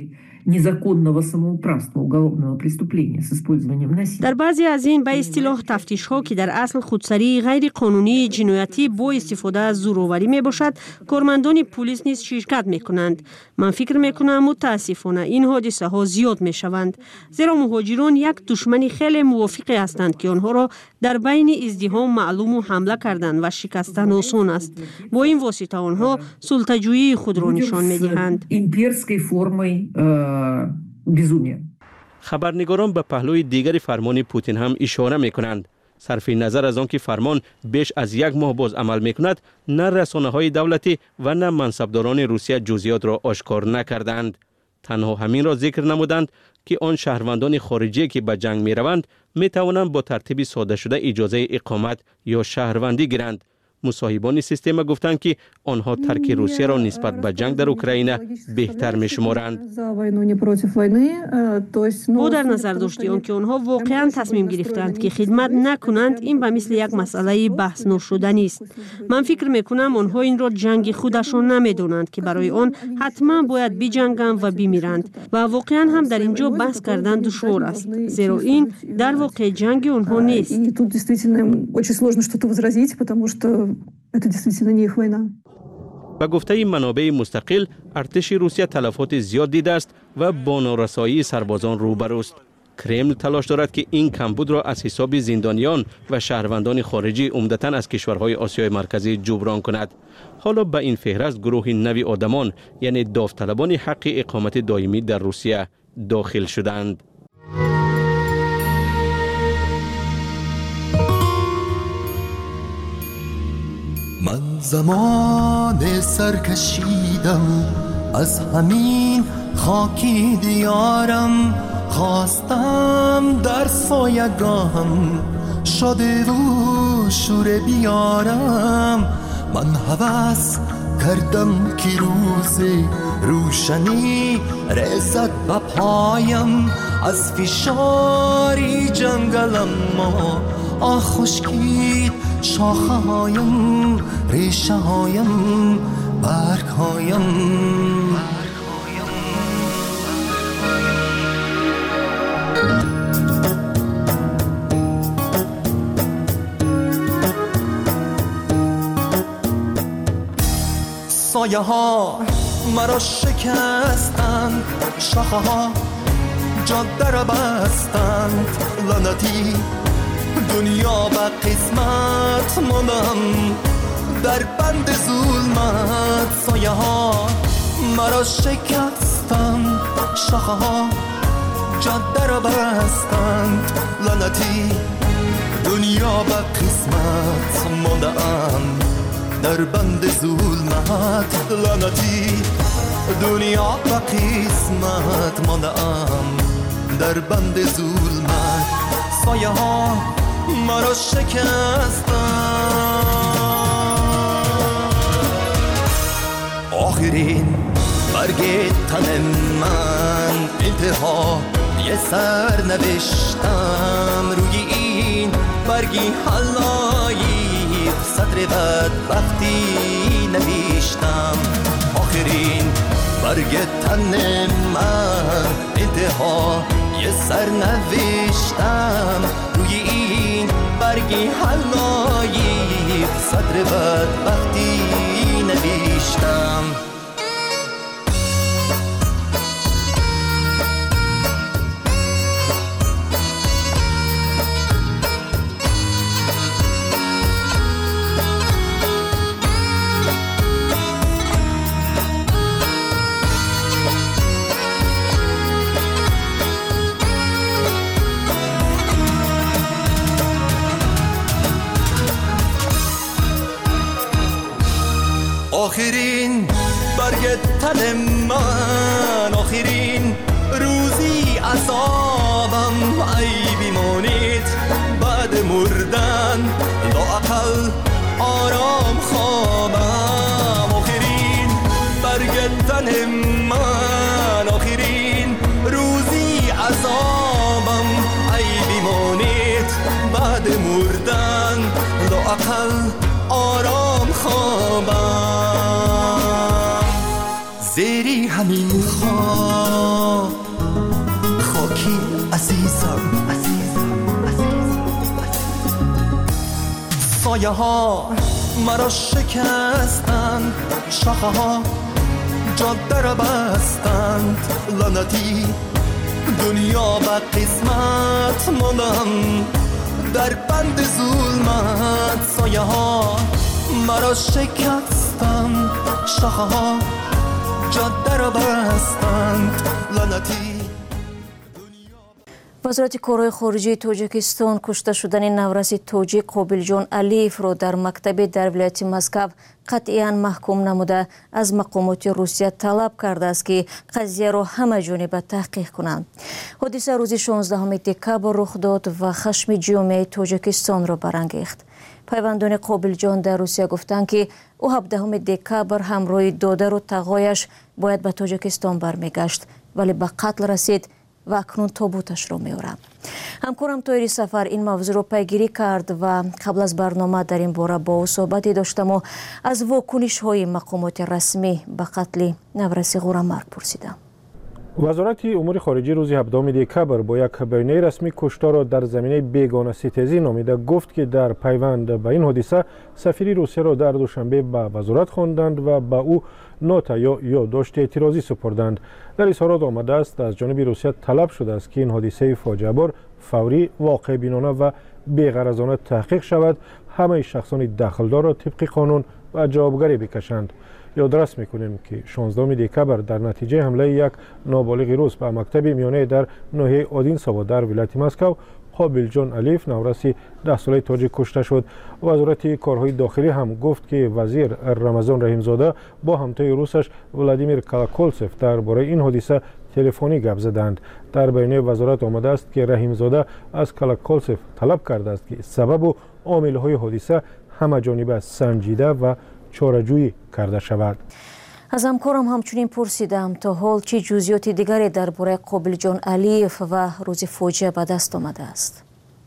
در بعضی از این به اصطلاح تفتیش ها که در اصل خودسری غیر قانونی جنایتی با استفاده از زورآوری می باشد، کارمندان پلیس نیز شرکت می کنند. من فکر می کنم متاسفانه این حادثه ها زیاد می شوند، زیرا مهاجران یک دشمن خیلی موافق هستند که آنها را در بین ازدحام معلوم و حمله کردن و شکستن آسان است. با این واسطه آنها سلطه‌جویی خود را نشان می دهند. خبرنگاران به پهلوی دیگر فرمان پوتین هم اشاره می کنند. صرف نظر از آن که فرمان بیش از یک ماه باز عمل می کند، نه رسانه های دولتی و نه منصبداران روسیه جزئیات را آشکار نکردند. تنها همین را ذکر نمودند که آن شهروندان خارجی که به جنگ می روند می توانند با ترتیب ساده شده اجازه اقامت یا شهروندی گیرند. مصاحبان سیستم گفتند که آنها ترک روسیه را نسبت به جنگ در اوکراین بهتر می شمارند. با در نظر داشتی آنکه آنها واقعا تصمیم گرفتند که خدمت نکنند، این به مثل یک مسئله بحث نشدنی است. من فکر می کنم آنها این را جنگ خودشان نمیدانند که برای آن حتما باید بجنگند و بمیرند و واقعا هم در اینجا بحث کردن دشوار است، زیرا این در واقع جنگ آنها نیست. به گفته منابع مستقل، ارتش روسیه تلفات زیاد دیده است و با نارسایی سربازان روبروست. کرمل تلاش دارد که این کمبود را از حساب زندانیان و شهروندان خارجی عمدتاً از کشورهای آسیای مرکزی جبران کند. حالا به این فهرست گروه نوی آدمان، یعنی داوطلبان حق اقامت دائمی در روسیه داخل شدند. من زمان سرکشیدم از همین خاکی دیارم، خواستم در سایگاهم شده و شور بیارم. من هوس کردم که روز روشنی رسد به پایم، از فشاری جنگلم ما خشکید شاخه هایم، ریشه هایم، برگ هایم. سایه ها مرا شکستند، شاخه ها جاده را بستند. لعنتی دنیا به قسمت ماندم در بند ظلمت. سایه ها مرا شکستند، شاخه ها جاده را بستند. لعنتی دنیا به قسمت ماندم در بند ظلمت. لعنتی دنیا به قسمت ماندم در بند ظلمت. سایه ها مرا شکستند. آخرین برگ تن من انتها یه سر نوشتم، روی این برگی حلایی سطر بدبختی نوشتم. آخرین برگ تن من انتها یه سر نوشتم، روی این برگی حلایی سطر بدبختی نوشتم. آخرین برگ تن من، آخرین روزی عذابم ای بیمانید بعد مردن لااقل آرام خوابم. آخرین برگ تن من، آخرین روزی عذابم ای بیمانید بعد مردن لااقل آرام خوابم. زیری همین خواب خاکی عزیزم، سایه ها مرا شکستند، شاخه ها جاده را بستند، لعنتی دنیا به قسمت ماندم در بند ظلمت. سایه ها مرا شکستند، شاخه ها جاده را بستند، لعنتی. وزارت کارهای خارجه تاجیکستان کشته شدن نورسی تاجیک قابلجان علیف را در مکتب در ولایت مسکو قطعاً محکوم نموده از مقامات روسیه طلب کرده است که قضیه را همه جانبه تحقیق کنند. حادثه روز 16 دکبر رخ داد و خشم جامعه تاجیکستان را برانگیخت. پیوندان قابلجان در روسیه گفتند که او 17 دکبر همراه دادر و تقایش باید به تاجیکستان برمیگشت، ولی به قتل رسید و اکنون تابوتش را می‌آورد. همکارم طاهری سفر این موضوع را پیگیری کرد و قبل از برنامه در این باره با او صحبتی داشتم و از واکنش‌های مقامات رسمی به قتل نورسی غورامرگ پرسیدم. وزارت امور خارجه روز 17 دکبر با یک بیانیه رسمی کشتار را در زمینه بیگانه ستیزی نامیده گفت که در پیوند به این حادثه سفیر روسیه را در دوشنبه به وزارت خواندند و به او نوت یا یادداشت اعتراضی سپردند. در اظهارات آمده است از جانب روسیه طلب شده است که این حادثه فاجعه بار فوری، واقع بینانه و بی‌غرضانه تحقیق شود، همه شخصان دخلدار را طبق قانون و جوابگری بکشند. یادرس میکنیم که 16 دکبر در نتیجه حمله یک نابالغ روس به مکتب میانه در ناحیه آدینسا در ولایت مسکو قابلجان علیف نورسی 10 ساله تاجیک کشته شد. وزارت کارهای داخلی هم گفت که وزیر رمضان رحیمزاده با همتای روسش ولادیمیر کالاکولسف درباره این حادثه تلفنی گپ زدند. در بیانیه وزارت آمده است که رحیمزاده از کالاکولسف طلب کرده است که سبب و عامل‌های حادثه همه جانبه سنجیده و چاره‌جویی کرده شود. از همکارم همچنین پرسیدم تا حال چه جزئیات دیگری درباره قابلجان علیف و روز فاجعه به دست آمده است؟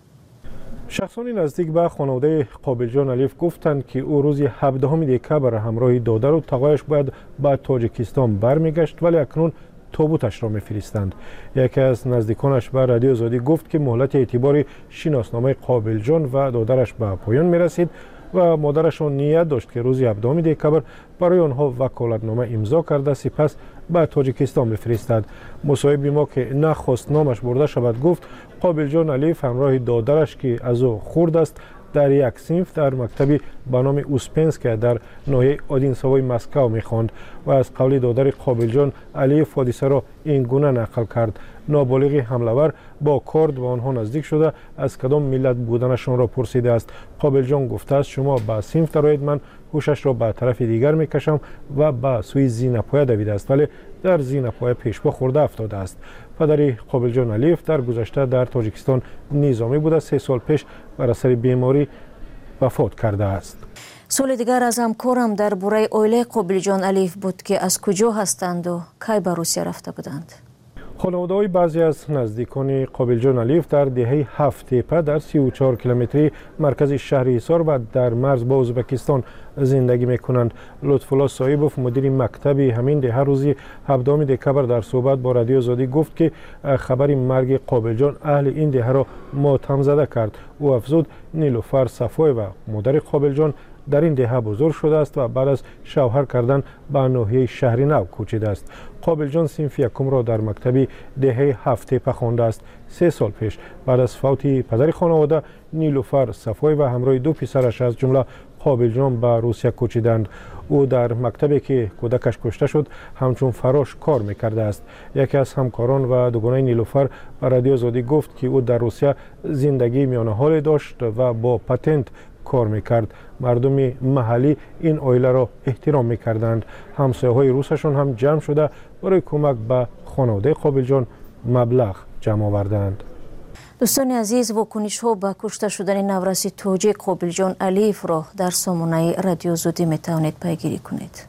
شخصانی نزدیک به خانواده قابلجان علیف گفتند که او روز 17 دکبر همراه دادر و تقایش باید به تاجیکستان برمیگشت، ولی اکنون تابوتش را میفرستند. یکی از نزدیکانش به رادیو آزادی گفت که مهلت اعتبار شناسنامه قابلجان و دادرش به پایان میرسید و مادرشان نیت داشت که روز 17 دکبر برای آنها وکالتنامه امضا کرده سپس به تاجیکستان بفرستد. مصاحب ما که نخواست نامش برده شود گفت قابلجان علیف همراه دادرش که از او خرد است در یک صنف در مکتبی به نام اوسپنسک در ناحیه آدینساوای مسکو می‌خواند و از قول دادر قابلجان علیف حادثه را این گونه نقل کرد. نابالغ حمله‌ور با کارد و آنها نزدیک شده از کدام ملت بودنشان را پرسیده است. قابلجان گفته است شما به صنف درآیید، من هوشش را به طرف دیگر میکشم و به سوی زینه‌پایه دویده است، ولی در زینه‌پایه پیشپا خورده افتاده است. پدر قابلجان علیف در گذشته در تاجیکستان نظامی بوده، 3 سال پیش بر اثر بیماری وفات کرده است. سوال دیگر از همکارم درباره عائله قابلجان علیف بود که از کجا هستند و کی به روسیه رفته بودند. خانواده‌های بعضی از نزدیکان قابلجان علیف در دهه 7 تپه در 34 کیلومتری مرکز شهر حصار و در مرز با ازبکستان زندگی میکنند. لطفالله صاحبوف مدیر مکتب همین دهه روز 17 دکبر در صحبت با رادیو آزادی گفت که خبر مرگ قابلجان اهل این دهه را ماتم زده کرد. او افزود نیلوفر صفای و مادر قابلجان در این دهه بزرگ شده است و بعد از شوهر کردن به ناحیه شهر نو کوچیده است. قابلجان صنف یکم را در مکتبی دهه 7 تپه خوانده است. 3 سال پیش بعد از فوت پدر خانواده نیلوفر صفای و همراه 2 پسرش از جمله قابلجان به روسیه کوچیدند. او در مکتبی که کودکش کشته شد همچون فراش کار میکرده است. یکی از همکاران و دوگانه نیلوفر به رادیو آزادی گفت که او در روسیه زندگی میانه حال داشت و با پتنت کار میکرد. مردم محلی این عائله را احترام میکردند. همسایه‌های روسشان هم جمع شده برای کمک به خانواده قابل جان مبلغ جمع آوردند. دوستان عزیز، واکنش ها به کشته شدن نورسی توجی قابل جان علیف را در سامانه رادیو زودی میتوانید پیگیری کنید.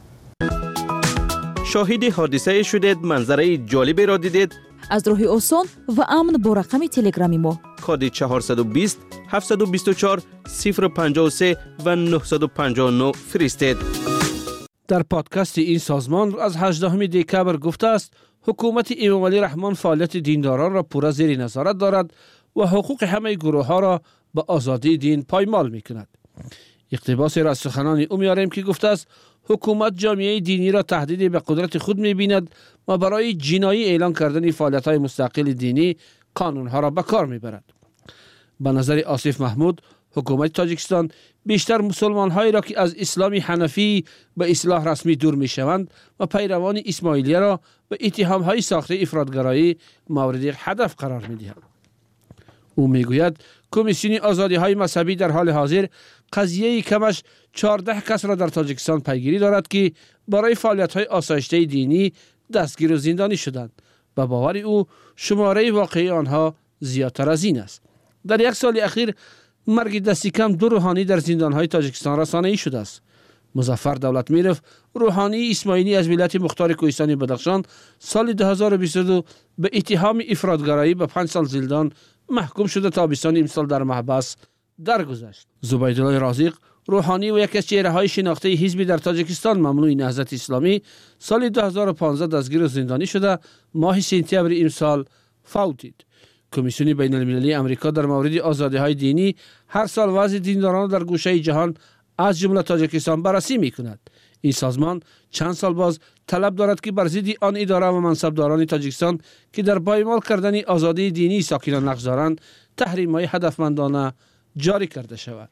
شاهد حادثه شدید، منظره جالبی را دیدید؟ از راه آسان و امن با رقم تلگرامی ما کد 420 724 053 و 959 فرستید. در پادکست این سازمان از 18 دکبر گفته است حکومت امام علی رحمان فعالیت دینداران را پورا زیر نظارت دارد و حقوق همه گروه ها را به آزادی دین پایمال می کند. اقتباس را از سخنان او میاریم که گفته است حکومت جامعه دینی را تهدید به قدرت خود می بیند و برای جنایی اعلان کردن فعالیت های مستقل دینی قانون ها را به کار می برد. به نظر آصف محمود، حکومت تاجیکستان بیشتر مسلمان هایی را که از اسلام حنفی به اصلاح رسمی دور می شوند و پیروان اسماعیلیه را به اتهام های ساخته افراطگرایی مورد هدف قرار می دهد. او می گوید کمیسیون آزادی های مذهبی در حال حاضر قضیه کمش 14 کس را در تاجیکستان پیگیری دارد که برای فعالیت های آسایشته دینی دستگیر و زندانی شدند و باور او شماره واقعی آنها زیادتر از این است. در یک سال اخیر مرگ دستی کم 2 روحانی در زندان های تاجیکستان رسانه‌ای شده است. مظفر دولتمیرف، روحانی اسماعیلی از ولایت مختار کوهستانی بدخشان، سال 2022 به اتهام افراطگرایی به 5 سال زندان محکوم شده تابستان امسال در محبس درگذشت. زبیدالله رازق، روحانی و یکی از چهره‌های شناخته حزبی در تاجیکستان ممنوع نهضت اسلامی، سال 2015 دستگیر و زندانی شده ماه سپتامبر امسال فوتید. کمیسیون بین المللی امریکا در مورد آزادی‌های دینی هر سال وضع دینداران در گوشه جهان از جمله تاجیکستان بررسی می‌کند. این سازمان چند سال باز طلب دارد که بر ضد آن اداره و منصبداران تاجیکستان که در پایمال کردن آزادی دینی ساکنان نقش دارند تحریم‌های هدفمندانه جاری کرده شود.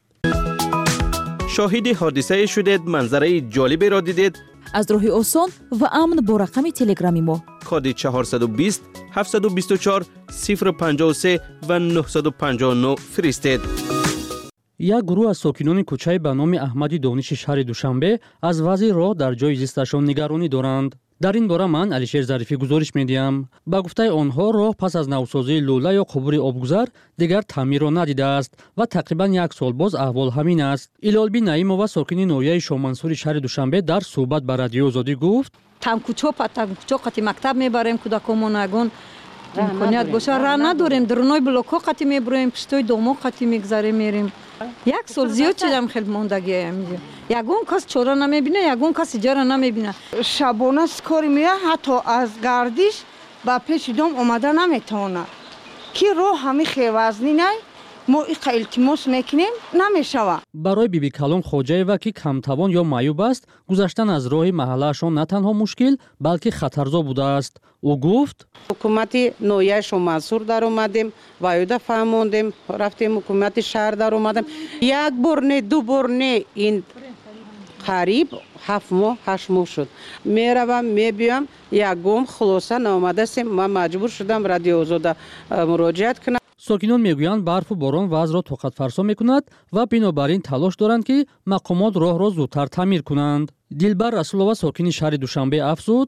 شاهد حادثه شدید، منظره جالبی را دیدید؟ از راه آسان و امن با رقم تلگرامی ما کد 420 724 053 و 959 فرستید. یک گروه از ساکنان کوچه به نام احمدی دانش شهر دوشنبه از وضع راه در جای زیستشان نگرانی دارند. در این باره من علیشیر ظریفی گزارش میدیم. با گفته آنها راه پس از نوسازی لوله یا قبور آبگذر دیگر تعمیر را ندیده است و تقریبا 1 سال باز احوال همین است. ایلالبی نعیمова ساکن نویه شامنصور شهر دوشنبه در صحبت با رادیو آزادی گفت: تمکوچو قتی مکتب میبریم کودکامون اگون امکانیت باشه راه نداریم، درونای بلوک‌ها قتی میبریم، پشتوی دوما قتی میگذاریم میریم. 1 سال زیاد شدم خیلی موندگی میگه. یگون کس چوره نمیبینه، یگون کس اجاره نمیبینه. شبانه کاری میره، حتی از گردش با پیش دوم اومده نمیتونه. کی رو همین خیوزنی نه ما التماس میکنیم نمیشوه. برای بیبی کلام خوجاєва که کمتوان یا معیوب است گذشتن از راه محلهشان نه تنها مشکل بلکه خطرزا بوده است. او گفت حکومت نویه شامنصور در اومدیم وایده فهموندیم، رفتیم حکومت شهر در اومدیم، 1 بار نه 2 بار نه این قریب 7 ماه 8 ماه شد. میروم میبیم یگم خلاصه نامده سیم. من مجبور شدم رادیو آزاد مراجعت کنم. ساکنان میگویند برف و باران وضع را طاقت فرسا میکند و بنابراین تلاش دارند که مقامات راه را زودتر تعمیر کنند. دلبر رسولова ساکن شهر دوشنبه افزود: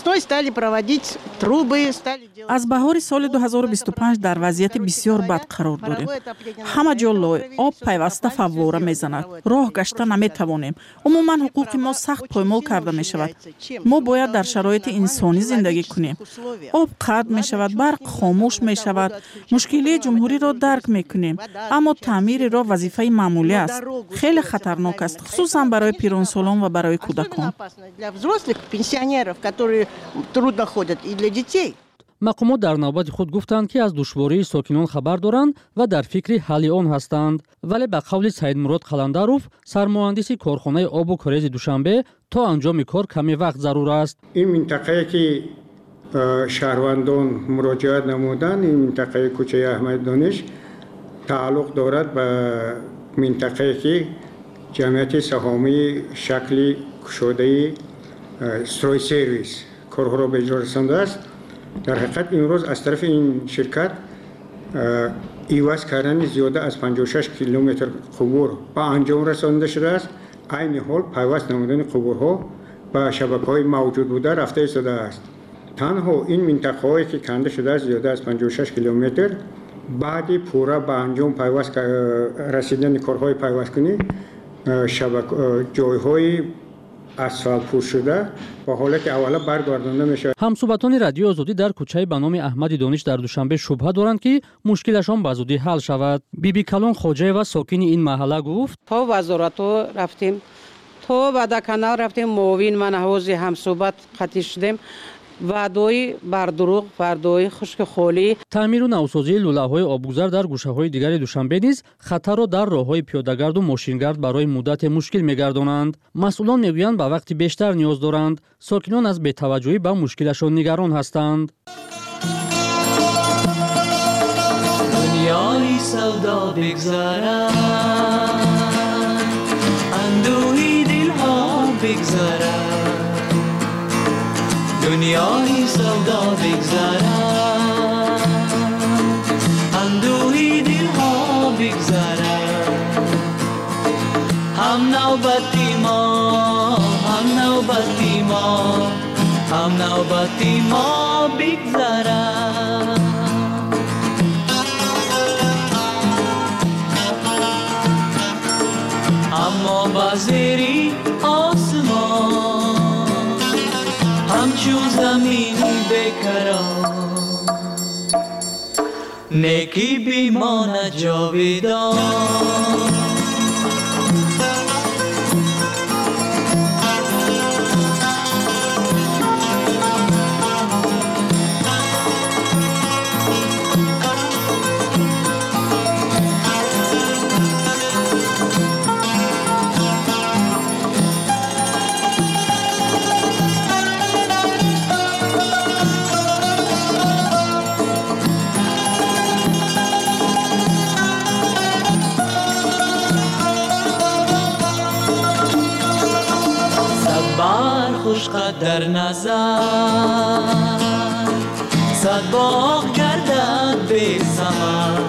از بهار سال 2025 در وضعیت بسیار بد قرار داریم. همه جا لای آب پیوسته فواره میزند. راه گشته نمیتوانیم. عموما حقوق ما سخت پایمال کرده می شود. ما باید در شرایط انسانی زندگی کنیم. آب قطع می شود، برق خاموش می شود. مشکلی جمهوری را درک می کنیم، اما تعمیر راه وظیفه معمولی است. خیلی خطرناک است، خصوصا برای پیرانسالان و برای کودکان. مقامات در نوبت خود گفتند که از دشواری ساکنان خبر دارند و در فکر حل آن هستند، ولی به قول سید مراد قلندروف سرمهندس کارخانه آب و کاریز دوشنبه تا انجام کار کمی وقت ضرور است. این منطقه که شهروندان مراجعت نمودند، این منطقه کوچه احمد دانش تعلق دارد به منطقه که جمعیت سهامی شکل کشوده استروی سرویس کارها را به اجرا رسانده است. در حقیقت امروز از طرف این شرکت ایواز کردن زیاده از 56 کیلومتر قبور به انجام رسانده شده است. عین حال پیوست نمودن قبورها به شبکه‌های موجود بوده رفته شده است. تنها این منطقه‌هایی که کنده شده است زیاده از 56 کیلومتر بعدی پورا به انجام پیوست رسیدن کارهای پیوست‌کنی جای‌های اسفالت پوش شده با حالت اولا برگردانده میشه. همصحبتان رادیو آزادی در کوچه به نام احمد دانش در دوشنبه شبهه دارند که مشکلشان به زودی حل شود. بیبی کلان خوجه و ساکن این محله گفت تا وزارت رفتیم، تا بعد کانال رفتیم، معاون من حوض همصحبت قطع شدیم. وعده‌های بردروغ، وعده‌های خشک خالی. تعمیر و نوسازی لوله‌های آبگذر در گوشه‌های دیگر دوشنبه نیز خطر را در راه‌های پیاده‌گرد و ماشینگرد برای مدت مشکل می‌گردانند. مسئولان می‌گویند به وقت بیشتر نیاز دارند. ساکنان از بی‌توجهی به مشکلشان نگران هستند. دنیای سودا بگذرد، اندوهی دل‌ها بگذرد. دنیای سودا بگذرد، اندوهی دلها بگذرد. هم نوبتی ما، هم نوبتی ما، هم نوبتی ما بگذرد. اما بازری آسمان همچون زمینی بکران، نیکی بیماند جاویدان. خوشقد در نظر، صد باغ گردد بی ثمر.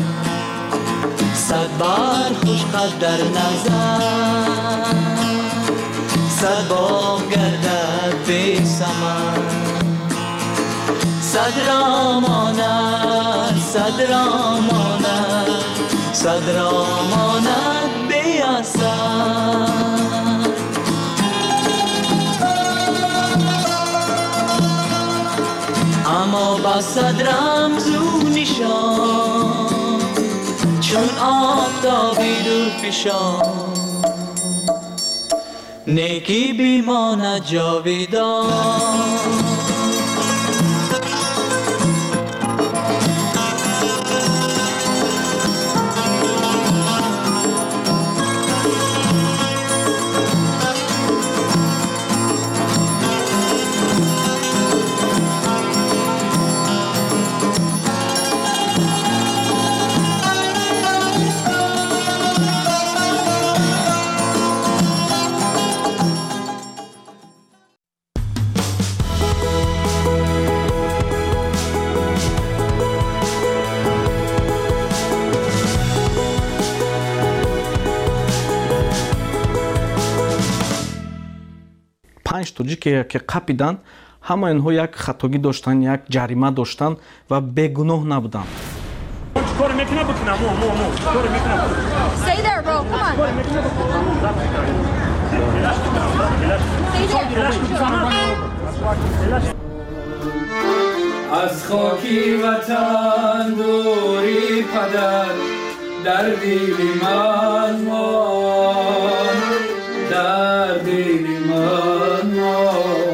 صد بار خوشقد در نظر، صد باغ گردد بی ثمر. صد را ماند، صد را ماند، صد را ماند بی اثر. اما با صد رمز و نشان، چون آفتابی دور فشان، نیکی بیماند جاویدان. توجی که قپیدن همه اینها یک خطاگی داشتن، یک جریمه داشتن و بیگناه نبودن. از خاکی وطن دوری پدر در دل من مان، در دل من مان.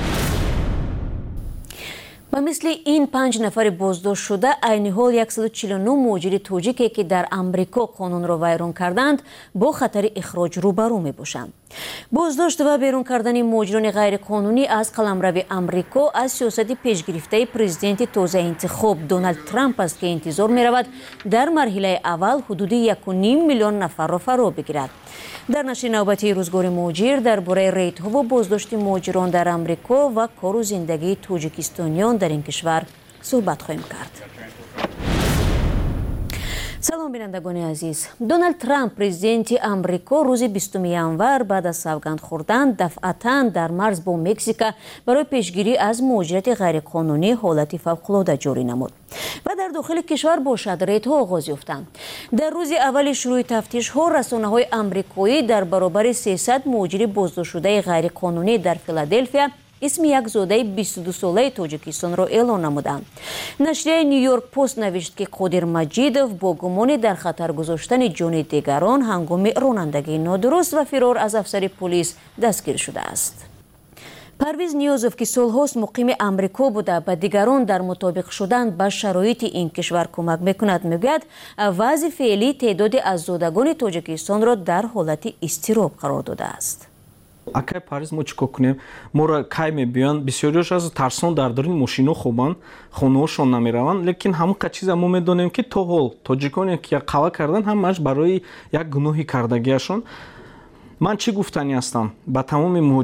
و مثل این 5 نفر بازداشت شده عین حال 149 مهاجر توجیکی که در امریکا قانون را ویران کردند با خطر اخراج روبرو می باشند. بازداشت و بیرون کردن مهاجران غیر قانونی از قلمرو امریکا از سیاست پیشگرفته پرزیدنت تازه انتخاب دونالد ترامپ است که انتظار می رود در مرحله اول حدود 1.5 میلیون نفر را فرا بگیرد. در نشر نوبتی روزگار مهاجر درباره ریت‌ها و بازداشت مهاجران در امریکا و کار و زندگی توجیکستانیان در این کشور صحبت خواهیم کرد. салом бинандагони азиз. Дональд Трамп президенти Амрико рӯзи 20 январ баъд аз савганд хӯрдан дафъатан дар марз бо Мексика барои пешгирӣ аз муҳоҷирати ғайриқонунӣ ҳолати фавқулода ҷорӣ намуд ва дар дохили кишвар бошад рейдҳо оғоз ёфтанд. Дар рӯзи аввали шурӯъи тафтишҳо расонаҳои амрикоӣ дар баробари 300 муҳоҷири боздоштшудаи ғайриқонунӣ дар Филаделфия исми як зодаи 22-солаи Тоҷикистонро эълон намуданд. Нашрияи Нью-Йорк Пост навишт, ки Қодир Маҷидов бо гумони дар хатар гузоштани ҷони дигарон ҳангоми ронандагии нодуруст ва фирор аз афсари полис дастгир шудааст. Парвиз Ниёзов, ки солҳост муқими Амрико буда ба дигарон дар мутобиқ шудан ба шароити ин кишвар кӯмак мекунад, мегӯяд вазъи феълӣ теъдоди аззодагони Тоҷикистонро дар ҳолати изтироб қарор додааст. Акай Париз мо чикор кунем? Моро кай мебиён, бисёриёш аз тарсон дар даруни мошино хобанд, хонаҳошон намераванд, лекин ҳамон чиза мо медонем, ки то ҳол тоҷиконе ки қава кардан ҳамааш барои як гуноҳи кардагиашон. Ман чӣ гуфтанӣ ҳастам ба тамоми